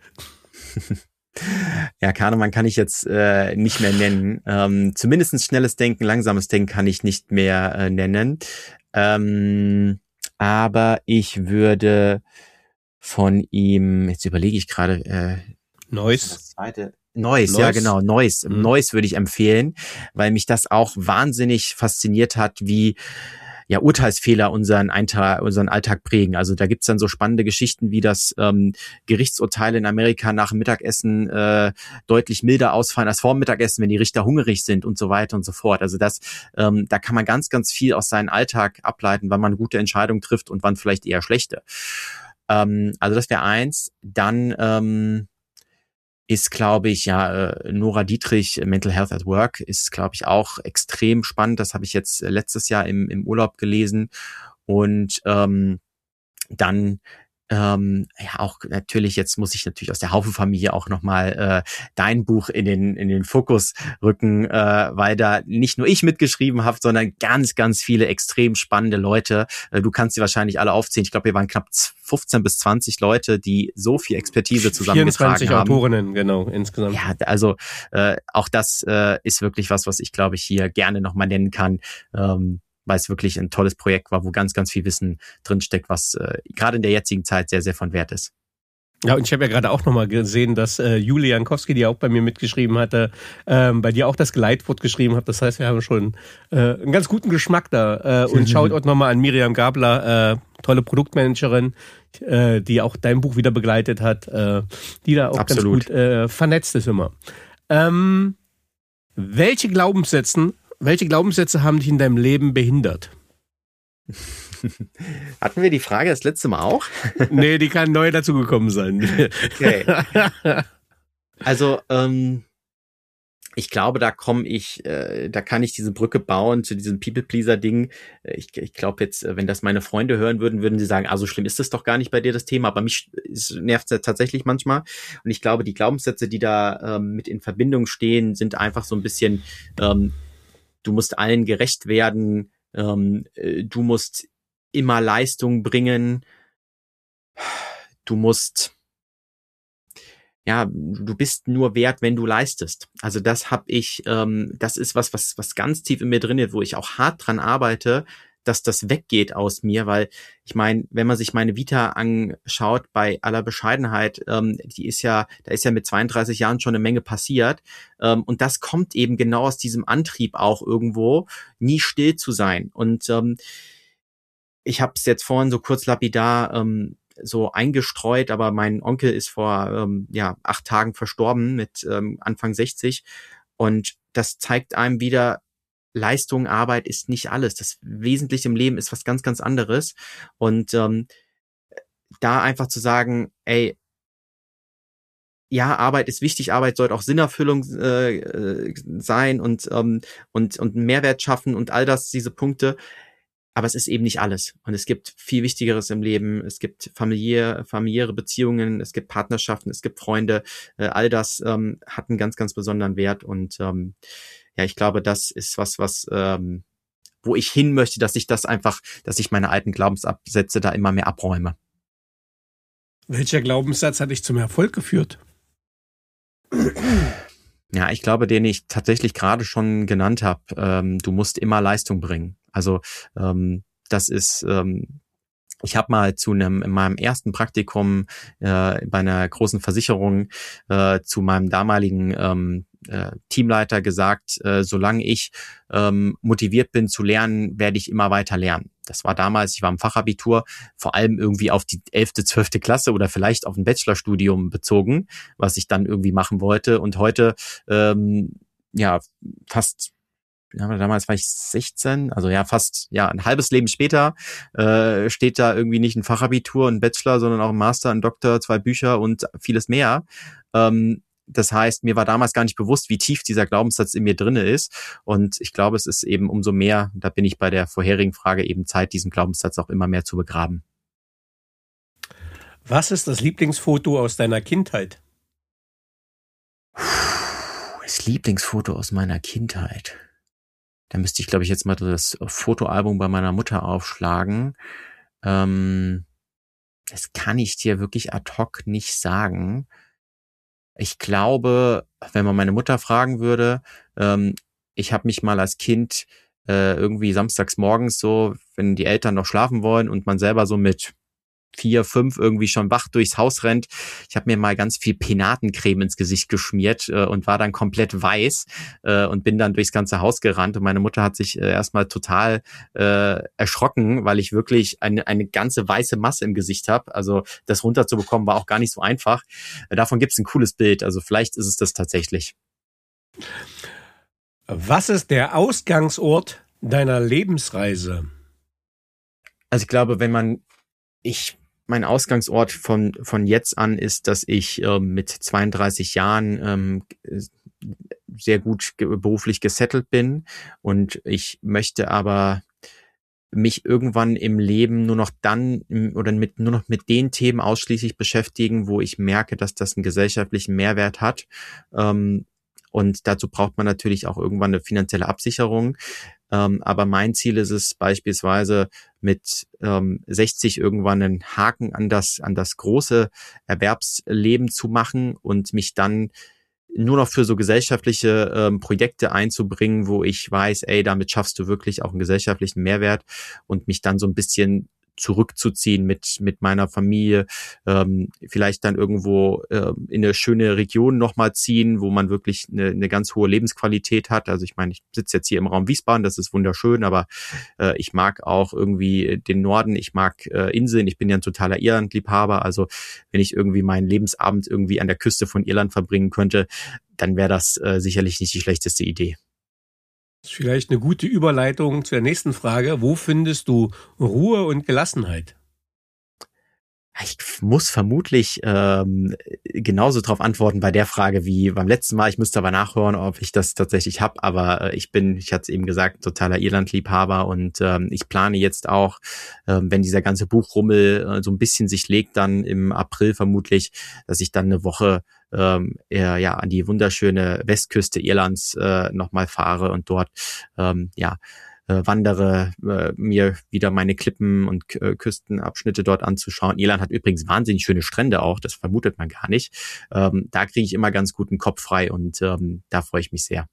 Speaker 2: Ja, Kahnemann kann ich jetzt äh, nicht mehr nennen. Ähm, zumindest schnelles Denken, langsames Denken kann ich nicht mehr äh, nennen. Ähm, aber ich würde von ihm, jetzt überlege ich gerade, äh,
Speaker 3: Neues.
Speaker 2: Das zweite. Neues, ja genau, Neues. Mhm. Neues würde ich empfehlen, weil mich das auch wahnsinnig fasziniert hat, wie ja Urteilsfehler unseren, Eintrag, unseren Alltag prägen. Also da gibt's dann so spannende Geschichten, wie das ähm, Gerichtsurteile in Amerika nach dem Mittagessen äh, deutlich milder ausfallen als vor dem Mittagessen, wenn die Richter hungrig sind und so weiter und so fort. Also das, ähm, da kann man ganz, ganz viel aus seinem Alltag ableiten, wann man gute Entscheidungen trifft und wann vielleicht eher schlechte. Ähm, also das wäre eins. Dann ähm, ist, glaube ich, ja, äh, Nora Dietrich, Mental Health at Work, ist, glaube ich, auch extrem spannend. Das habe ich jetzt letztes Jahr im, im Urlaub gelesen. Und ähm, dann ähm, ja auch natürlich, jetzt muss ich natürlich aus der Haufe-Familie auch nochmal äh, dein Buch in den in den Fokus rücken, äh, weil da nicht nur ich mitgeschrieben habe, sondern ganz, ganz viele extrem spannende Leute. Äh, du kannst sie wahrscheinlich alle aufzählen. Ich glaube, wir waren knapp fünfzehn bis zwanzig Leute, die so viel Expertise zusammengetragen
Speaker 3: vierundzwanzig
Speaker 2: haben.
Speaker 3: Autorinnen, genau, insgesamt.
Speaker 2: Ja, also äh, auch das äh, ist wirklich was, was ich, glaube ich, hier gerne nochmal nennen kann. Ähm, weil es wirklich ein tolles Projekt war, wo ganz, ganz viel Wissen drinsteckt, was äh, gerade in der jetzigen Zeit sehr, sehr von Wert ist.
Speaker 3: Ja, und ich habe ja gerade auch nochmal gesehen, dass äh, Julie Jankowski, die auch bei mir mitgeschrieben hatte, ähm, bei dir auch das Geleitwort geschrieben hat. Das heißt, wir haben schon äh, einen ganz guten Geschmack da. Äh, und schaut auch nochmal an Miriam Gabler, äh, tolle Produktmanagerin, äh, die auch dein Buch wieder begleitet hat, äh, die da auch
Speaker 2: Absolut.
Speaker 3: ganz gut äh, vernetzt ist immer. Ähm, welche Glaubenssätze Welche Glaubenssätze haben dich in deinem Leben behindert?
Speaker 2: Hatten wir die Frage das letzte Mal auch?
Speaker 3: Nee, die kann neu dazugekommen sein.
Speaker 2: Okay. Also, ähm, ich glaube, da komme ich, äh, da kann ich diese Brücke bauen zu diesem People-Pleaser-Ding. Ich, ich glaube jetzt, wenn das meine Freunde hören würden, würden sie sagen, ah, so schlimm ist das doch gar nicht bei dir, das Thema. Aber mich nervt es tatsächlich manchmal. Und ich glaube, die Glaubenssätze, die da ähm, mit in Verbindung stehen, sind einfach so ein bisschen, ähm, du musst allen gerecht werden, ähm, du musst immer Leistung bringen, du musst, ja, du bist nur wert, wenn du leistest. Also das habe ich, ähm, das ist was, was, was ganz tief in mir drin ist, wo ich auch hart dran arbeite, dass das weggeht aus mir, weil ich meine, wenn man sich meine Vita anschaut, bei aller Bescheidenheit, ähm, die ist ja, da ist ja mit zweiunddreißig Jahren schon eine Menge passiert, ähm, und das kommt eben genau aus diesem Antrieb auch irgendwo, nie still zu sein. Und ähm, ich habe es jetzt vorhin so kurz lapidar ähm, so eingestreut, aber mein Onkel ist vor ähm, ja acht Tagen verstorben mit ähm, Anfang sechzig, und das zeigt einem wieder, Leistung, Arbeit ist nicht alles. Das Wesentliche im Leben ist was ganz, ganz anderes. Und ähm, da einfach zu sagen, ey, ja, Arbeit ist wichtig, Arbeit sollte auch Sinnerfüllung äh, sein und, ähm, und, und einen Mehrwert schaffen und all das, diese Punkte. Aber es ist eben nicht alles. Und es gibt viel Wichtigeres im Leben. Es gibt familiär, familiäre Beziehungen, es gibt Partnerschaften, es gibt Freunde. Äh, all das ähm, hat einen ganz, ganz besonderen Wert. Und ähm, ja, ich glaube, das ist was, was ähm, wo ich hin möchte, dass ich das einfach, dass ich meine alten Glaubenssätze da immer mehr abräume.
Speaker 3: Welcher Glaubenssatz hat dich zum Erfolg geführt?
Speaker 2: Ja, ich glaube, den ich tatsächlich gerade schon genannt habe. Ähm, du musst immer Leistung bringen. Also ähm, das ist, ähm, ich habe mal zu einem in meinem ersten Praktikum äh, bei einer großen Versicherung äh, zu meinem damaligen ähm, äh, Teamleiter gesagt, äh, solange ich ähm, motiviert bin zu lernen, werde ich immer weiter lernen. Das war damals, ich war im Fachabitur, vor allem irgendwie auf die elfte, zwölfte Klasse oder vielleicht auf ein Bachelorstudium bezogen, was ich dann irgendwie machen wollte. Und heute, ähm, ja, fast, ja, damals war ich sechzehn, also ja, fast ja ein halbes Leben später, äh, steht da irgendwie nicht ein Fachabitur, ein Bachelor, sondern auch ein Master, ein Doktor, zwei Bücher und vieles mehr. Ähm, Das heißt, mir war damals gar nicht bewusst, wie tief dieser Glaubenssatz in mir drinne ist. Und ich glaube, es ist eben umso mehr, da bin ich bei der vorherigen Frage, eben Zeit, diesen Glaubenssatz auch immer mehr zu begraben.
Speaker 3: Was ist das Lieblingsfoto aus deiner Kindheit?
Speaker 2: Das Lieblingsfoto aus meiner Kindheit. Da müsste ich, glaube ich, jetzt mal das Fotoalbum bei meiner Mutter aufschlagen. Ähm, das kann ich dir wirklich ad hoc nicht sagen. Ich glaube, wenn man meine Mutter fragen würde, ähm, ich habe mich mal als Kind äh, irgendwie samstags morgens so, wenn die Eltern noch schlafen wollen und man selber so mit vier, fünf irgendwie schon wach durchs Haus rennt. Ich habe mir mal ganz viel Penatencreme ins Gesicht geschmiert äh, und war dann komplett weiß äh, und bin dann durchs ganze Haus gerannt. Und meine Mutter hat sich äh, erstmal total äh, erschrocken, weil ich wirklich eine, eine ganze weiße Masse im Gesicht habe. Also das runterzubekommen war auch gar nicht so einfach. Äh, davon gibt es ein cooles Bild. Also vielleicht ist es das tatsächlich.
Speaker 3: Was ist der Ausgangsort deiner Lebensreise?
Speaker 2: Also ich glaube, wenn man ich mein Ausgangsort von von jetzt an ist, dass ich ähm, mit zweiunddreißig Jahren ähm, sehr gut ge- beruflich gesettelt bin und ich möchte aber mich irgendwann im Leben nur noch dann oder mit nur noch mit den Themen ausschließlich beschäftigen, wo ich merke, dass das einen gesellschaftlichen Mehrwert hat. Ähm, und dazu braucht man natürlich auch irgendwann eine finanzielle Absicherung. Ähm, aber mein Ziel ist es beispielsweise mit ähm, sechzig irgendwann einen Haken an das an das große Erwerbsleben zu machen und mich dann nur noch für so gesellschaftliche ähm, Projekte einzubringen, wo ich weiß, ey, damit schaffst du wirklich auch einen gesellschaftlichen Mehrwert und mich dann so ein bisschen zurückzuziehen mit mit meiner Familie, ähm, vielleicht dann irgendwo äh, in eine schöne Region nochmal ziehen, wo man wirklich eine, eine ganz hohe Lebensqualität hat. Also ich meine, ich sitze jetzt hier im Raum Wiesbaden, das ist wunderschön, aber äh, ich mag auch irgendwie den Norden, ich mag äh, Inseln, ich bin ja ein totaler Irland-Liebhaber, also wenn ich irgendwie meinen Lebensabend irgendwie an der Küste von Irland verbringen könnte, dann wäre das äh, sicherlich nicht die schlechteste Idee.
Speaker 3: Das ist vielleicht eine gute Überleitung zur nächsten Frage. Wo findest du Ruhe und Gelassenheit?
Speaker 2: Ich muss vermutlich ähm, genauso darauf antworten bei der Frage wie beim letzten Mal. Ich müsste aber nachhören, ob ich das tatsächlich habe. Aber äh, ich bin, ich hatte es eben gesagt, totaler Irland-Liebhaber und ähm, ich plane jetzt auch, ähm, wenn dieser ganze Buchrummel äh, so ein bisschen sich legt, dann im April vermutlich, dass ich dann eine Woche ähm, eher, ja an die wunderschöne Westküste Irlands äh, nochmal fahre und dort ähm, ja Äh, wandere, äh, mir wieder meine Klippen und äh, Küstenabschnitte dort anzuschauen. Irland hat übrigens wahnsinnig schöne Strände auch, das vermutet man gar nicht. Ähm, da kriege ich immer ganz guten Kopf frei und ähm, da freue ich mich sehr.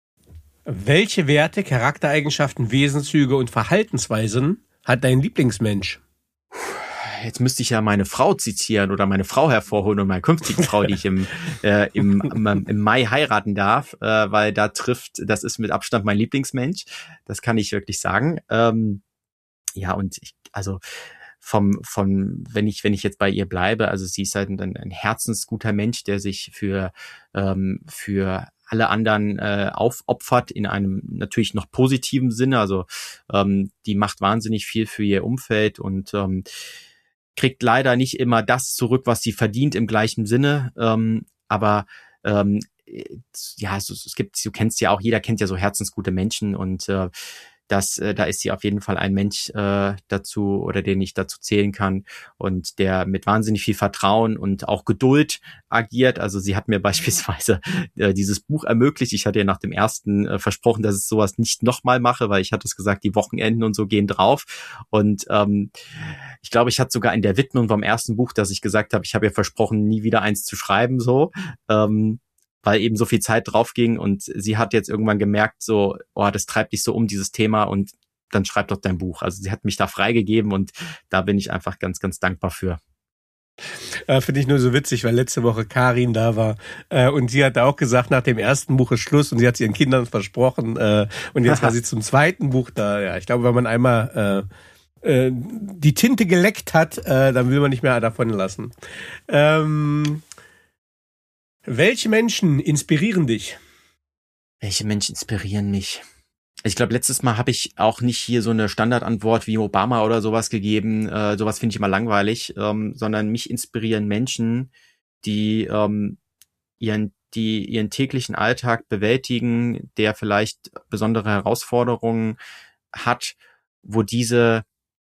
Speaker 3: Welche Werte, Charaktereigenschaften, Wesenszüge und Verhaltensweisen hat dein Lieblingsmensch?
Speaker 2: Jetzt müsste ich ja meine Frau zitieren oder meine Frau hervorholen und meine künftige Frau, die ich im, äh, im, im, im Mai heiraten darf, äh, weil da trifft, das ist mit Abstand mein Lieblingsmensch. Das kann ich wirklich sagen. Ähm, ja, und ich, also vom, vom, wenn ich, wenn ich jetzt bei ihr bleibe, also sie ist halt ein, ein herzensguter Mensch, der sich für, ähm, für alle anderen äh, aufopfert in einem natürlich noch positiven Sinne. Also ähm, die macht wahnsinnig viel für ihr Umfeld und ähm, kriegt leider nicht immer das zurück, was sie verdient im gleichen Sinne. Ähm, aber ähm, ja, es, es gibt, du kennst ja auch, jeder kennt ja so herzensgute Menschen und äh, das, äh, da ist sie auf jeden Fall ein Mensch äh, dazu oder den ich dazu zählen kann und der mit wahnsinnig viel Vertrauen und auch Geduld agiert. Also sie hat mir beispielsweise äh, dieses Buch ermöglicht. Ich hatte ja nach dem ersten äh, versprochen, dass ich sowas nicht nochmal mache, weil ich hatte es gesagt, die Wochenenden und so gehen drauf. Und ähm, ich glaube, ich hatte sogar in der Widmung vom ersten Buch, dass ich gesagt habe, ich habe ihr versprochen, nie wieder eins zu schreiben, so. Ähm, weil eben so viel Zeit drauf ging und sie hat jetzt irgendwann gemerkt, so, oh, das treibt dich so um, dieses Thema und dann schreib doch dein Buch. Also sie hat mich da freigegeben und da bin ich einfach ganz, ganz dankbar für.
Speaker 3: Äh, Finde ich nur so witzig, weil letzte Woche Karin da war äh, und sie hat auch gesagt, nach dem ersten Buch ist Schluss und sie hat es ihren Kindern versprochen äh, und jetzt war sie zum zweiten Buch da. Ja, ich glaube, wenn man einmal äh, äh, die Tinte geleckt hat, äh, dann will man nicht mehr davon lassen. Ähm, Welche Menschen inspirieren dich?
Speaker 2: Welche Menschen inspirieren mich? Ich glaube, letztes Mal habe ich auch nicht hier so eine Standardantwort wie Obama oder sowas gegeben. Äh, sowas finde ich immer langweilig, ähm, sondern mich inspirieren Menschen, die ähm, ihren, die ihren täglichen Alltag bewältigen, der vielleicht besondere Herausforderungen hat, wo diese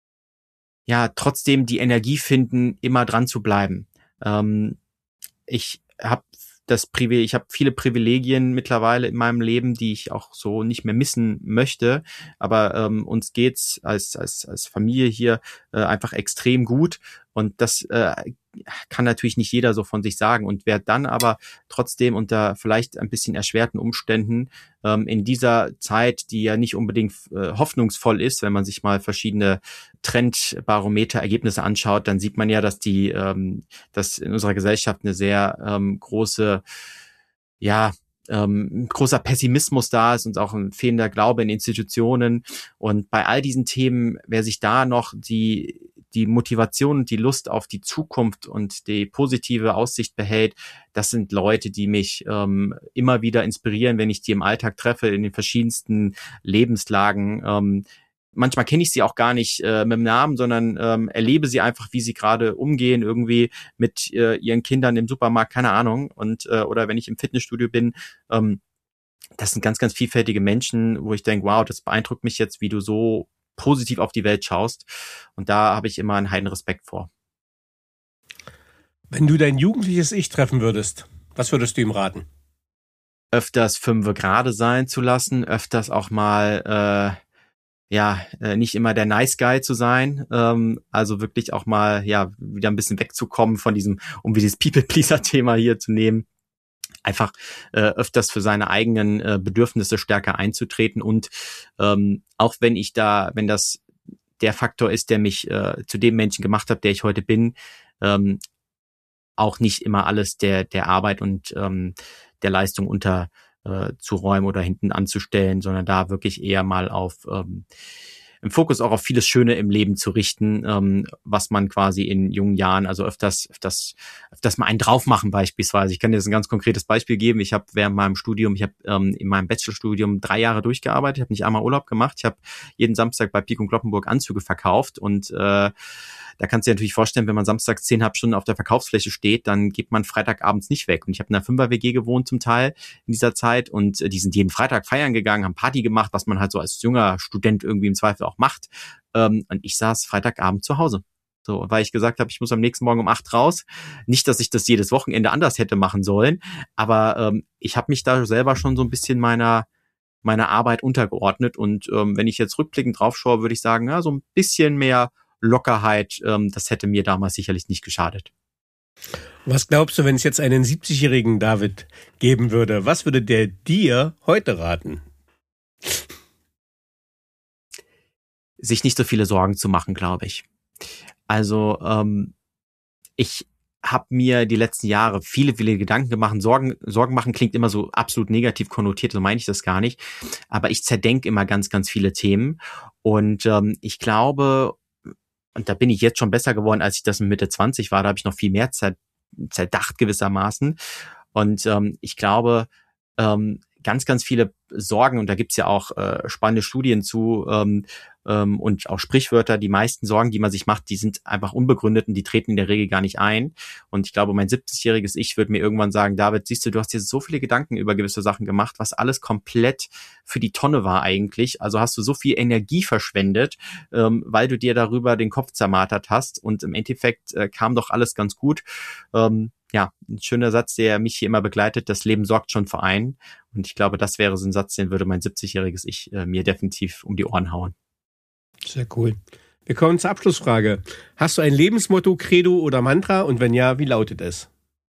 Speaker 2: ja trotzdem die Energie finden, immer dran zu bleiben. Ähm, ich habe das Privileg, ich habe viele Privilegien mittlerweile in meinem Leben, die ich auch so nicht mehr missen möchte. Aber ähm, uns geht's als als als Familie hier äh, einfach extrem gut und das äh, kann natürlich nicht jeder so von sich sagen. Und wer dann aber trotzdem unter vielleicht ein bisschen erschwerten Umständen ähm, in dieser Zeit, die ja nicht unbedingt äh, hoffnungsvoll ist, wenn man sich mal verschiedene Trendbarometer-Ergebnisse anschaut, dann sieht man ja, dass die, ähm, dass in unserer Gesellschaft eine sehr ähm, große, ja, ähm, großer Pessimismus da ist und auch ein fehlender Glaube in Institutionen. Und bei all diesen Themen, wer sich da noch die die Motivation und die Lust auf die Zukunft und die positive Aussicht behält, das sind Leute, die mich ähm, immer wieder inspirieren, wenn ich die im Alltag treffe, in den verschiedensten Lebenslagen. Ähm, manchmal kenne ich sie auch gar nicht äh, mit dem Namen, sondern ähm, erlebe sie einfach, wie sie gerade umgehen, irgendwie mit äh, ihren Kindern im Supermarkt, keine Ahnung. Und äh, oder wenn ich im Fitnessstudio bin, ähm, das sind ganz, ganz vielfältige Menschen, wo ich denke, wow, das beeindruckt mich jetzt, wie du so positiv auf die Welt schaust. Und da habe ich immer einen heiden Respekt vor.
Speaker 3: Wenn du dein jugendliches Ich treffen würdest, was würdest du ihm raten?
Speaker 2: Öfters fünfe gerade sein zu lassen, öfters auch mal äh, ja äh, nicht immer der Nice Guy zu sein, ähm, also wirklich auch mal ja wieder ein bisschen wegzukommen von diesem, um wie dieses People-Pleaser-Thema hier zu nehmen. Einfach äh, öfters für seine eigenen äh, Bedürfnisse stärker einzutreten und ähm, auch wenn ich da, wenn das der Faktor ist, der mich äh, zu dem Menschen gemacht hat, der ich heute bin, ähm, auch nicht immer alles der der Arbeit und ähm, der Leistung unter äh, zu räumen oder hinten anzustellen, sondern da wirklich eher mal auf ähm, im Fokus auch auf vieles Schöne im Leben zu richten, ähm, was man quasi in jungen Jahren, also öfters, öfters, öfters mal einen drauf machen beispielsweise. Ich kann dir jetzt ein ganz konkretes Beispiel geben. Ich habe während meinem Studium, ich habe ähm, in meinem Bachelorstudium drei Jahre durchgearbeitet, ich habe nicht einmal Urlaub gemacht, ich habe jeden Samstag bei Pik und Kloppenburg Anzüge verkauft und äh, da kannst du dir natürlich vorstellen, wenn man samstags zehnhalb Stunden auf der Verkaufsfläche steht, dann geht man Freitagabends nicht weg. Und ich habe in einer Fünfer-W G gewohnt zum Teil in dieser Zeit und äh, die sind jeden Freitag feiern gegangen, haben Party gemacht, was man halt so als junger Student irgendwie im Zweifel auch macht. Ähm, und ich saß Freitagabend zu Hause. So, weil ich gesagt habe, ich muss am nächsten Morgen um acht raus. Nicht, dass ich das jedes Wochenende anders hätte machen sollen, aber ähm, ich habe mich da selber schon so ein bisschen meiner meiner Arbeit untergeordnet. Und ähm, wenn ich jetzt rückblickend drauf schaue, würde ich sagen, ja, so ein bisschen mehr Lockerheit, ähm, das hätte mir damals sicherlich nicht geschadet.
Speaker 3: Was glaubst du, wenn es jetzt einen siebzigjährigen David geben würde? Was würde der dir heute raten?
Speaker 2: Sich nicht so viele Sorgen zu machen, glaube ich. Also ähm, ich habe mir die letzten Jahre viele, viele Gedanken gemacht. Sorgen, Sorgen machen klingt immer so absolut negativ konnotiert, so meine ich das gar nicht. Aber ich zerdenke immer ganz, ganz viele Themen. Und ähm, ich glaube, und da bin ich jetzt schon besser geworden, als ich das mit Mitte zwanzig war, da habe ich noch viel mehr zerdacht gewissermaßen. Und ähm, ich glaube, ähm, ganz, ganz viele Sorgen, und da gibt's ja auch äh, spannende Studien zu ähm, ähm, und auch Sprichwörter, die meisten Sorgen, die man sich macht, die sind einfach unbegründet und die treten in der Regel gar nicht ein. Und ich glaube, mein siebzigjähriges Ich würde mir irgendwann sagen, David, siehst du, du hast dir so viele Gedanken über gewisse Sachen gemacht, was alles komplett für die Tonne war eigentlich. Also hast du so viel Energie verschwendet, ähm, weil du dir darüber den Kopf zermartert hast, und im Endeffekt äh, kam doch alles ganz gut. Ähm, ja, ein schöner Satz, der mich hier immer begleitet: Das Leben sorgt schon für einen. Und ich glaube, das wäre so ein Satz, den würde mein siebzigjähriges Ich äh, mir definitiv um die Ohren hauen.
Speaker 3: Sehr cool. Wir kommen zur Abschlussfrage. Hast du ein Lebensmotto, Credo oder Mantra? Und wenn ja, wie lautet es?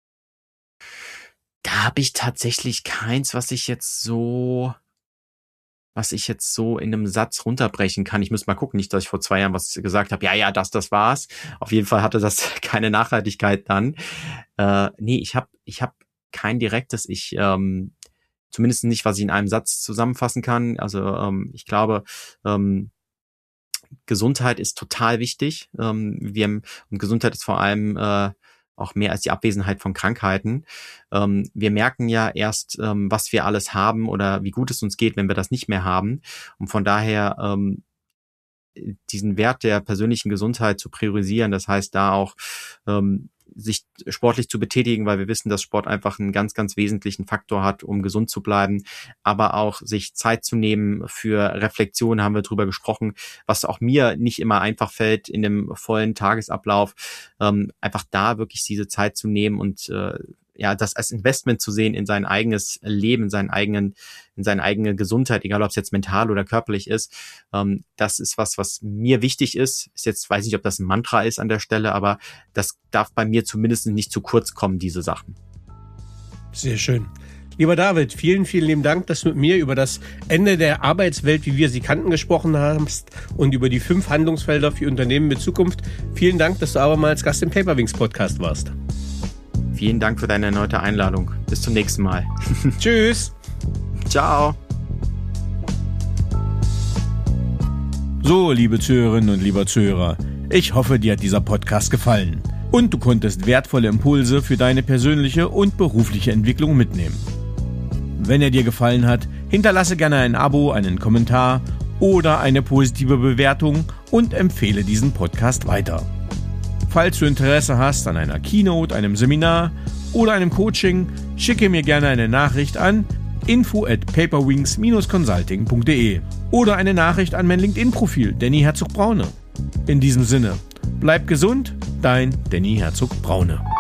Speaker 2: Da habe ich tatsächlich keins, was ich jetzt so... was ich jetzt so in einem Satz runterbrechen kann. Ich muss mal gucken, nicht, dass ich vor zwei Jahren was gesagt habe, ja, ja, das, das war's. Auf jeden Fall hatte das keine Nachhaltigkeit dann. Äh, nee, ich habe ich hab kein direktes, ich, ähm, zumindest nicht, was ich in einem Satz zusammenfassen kann. Also ähm, ich glaube, ähm, Gesundheit ist total wichtig. Ähm, wir haben, und Gesundheit ist vor allem äh, auch mehr als die Abwesenheit von Krankheiten. Ähm, wir merken ja erst, ähm, was wir alles haben oder wie gut es uns geht, wenn wir das nicht mehr haben. Und von daher ähm, diesen Wert der persönlichen Gesundheit zu priorisieren, das heißt da auch ähm, sich sportlich zu betätigen, weil wir wissen, dass Sport einfach einen ganz, ganz wesentlichen Faktor hat, um gesund zu bleiben, aber auch sich Zeit zu nehmen für Reflexion, haben wir drüber gesprochen, was auch mir nicht immer einfach fällt in dem vollen Tagesablauf, ähm, einfach da wirklich diese Zeit zu nehmen und äh, ja, das als Investment zu sehen in sein eigenes Leben, in seinen eigenen, in seine eigene Gesundheit, egal ob es jetzt mental oder körperlich ist. Ähm, das ist was, was mir wichtig ist. Ist jetzt, weiß nicht, ob das ein Mantra ist an der Stelle, aber das darf bei mir zumindest nicht zu kurz kommen, diese Sachen.
Speaker 3: Sehr schön. Lieber David, vielen, vielen lieben Dank, dass du mit mir über das Ende der Arbeitswelt, wie wir sie kannten, gesprochen hast und über die fünf Handlungsfelder für Unternehmen mit Zukunft. Vielen Dank, dass du abermals Gast im Paperwings Podcast warst.
Speaker 2: Vielen Dank für deine erneute Einladung. Bis zum nächsten Mal.
Speaker 3: Tschüss.
Speaker 2: Ciao.
Speaker 3: So, liebe Zuhörerinnen und lieber Zuhörer, ich hoffe, dir hat dieser Podcast gefallen und du konntest wertvolle Impulse für deine persönliche und berufliche Entwicklung mitnehmen. Wenn er dir gefallen hat, hinterlasse gerne ein Abo, einen Kommentar oder eine positive Bewertung und empfehle diesen Podcast weiter. Falls du Interesse hast an einer Keynote, einem Seminar oder einem Coaching, schicke mir gerne eine Nachricht an info at paperwings dash consulting punkt de oder eine Nachricht an mein LinkedIn-Profil Danny Herzog-Braune. In diesem Sinne, bleib gesund, dein Danny Herzog-Braune.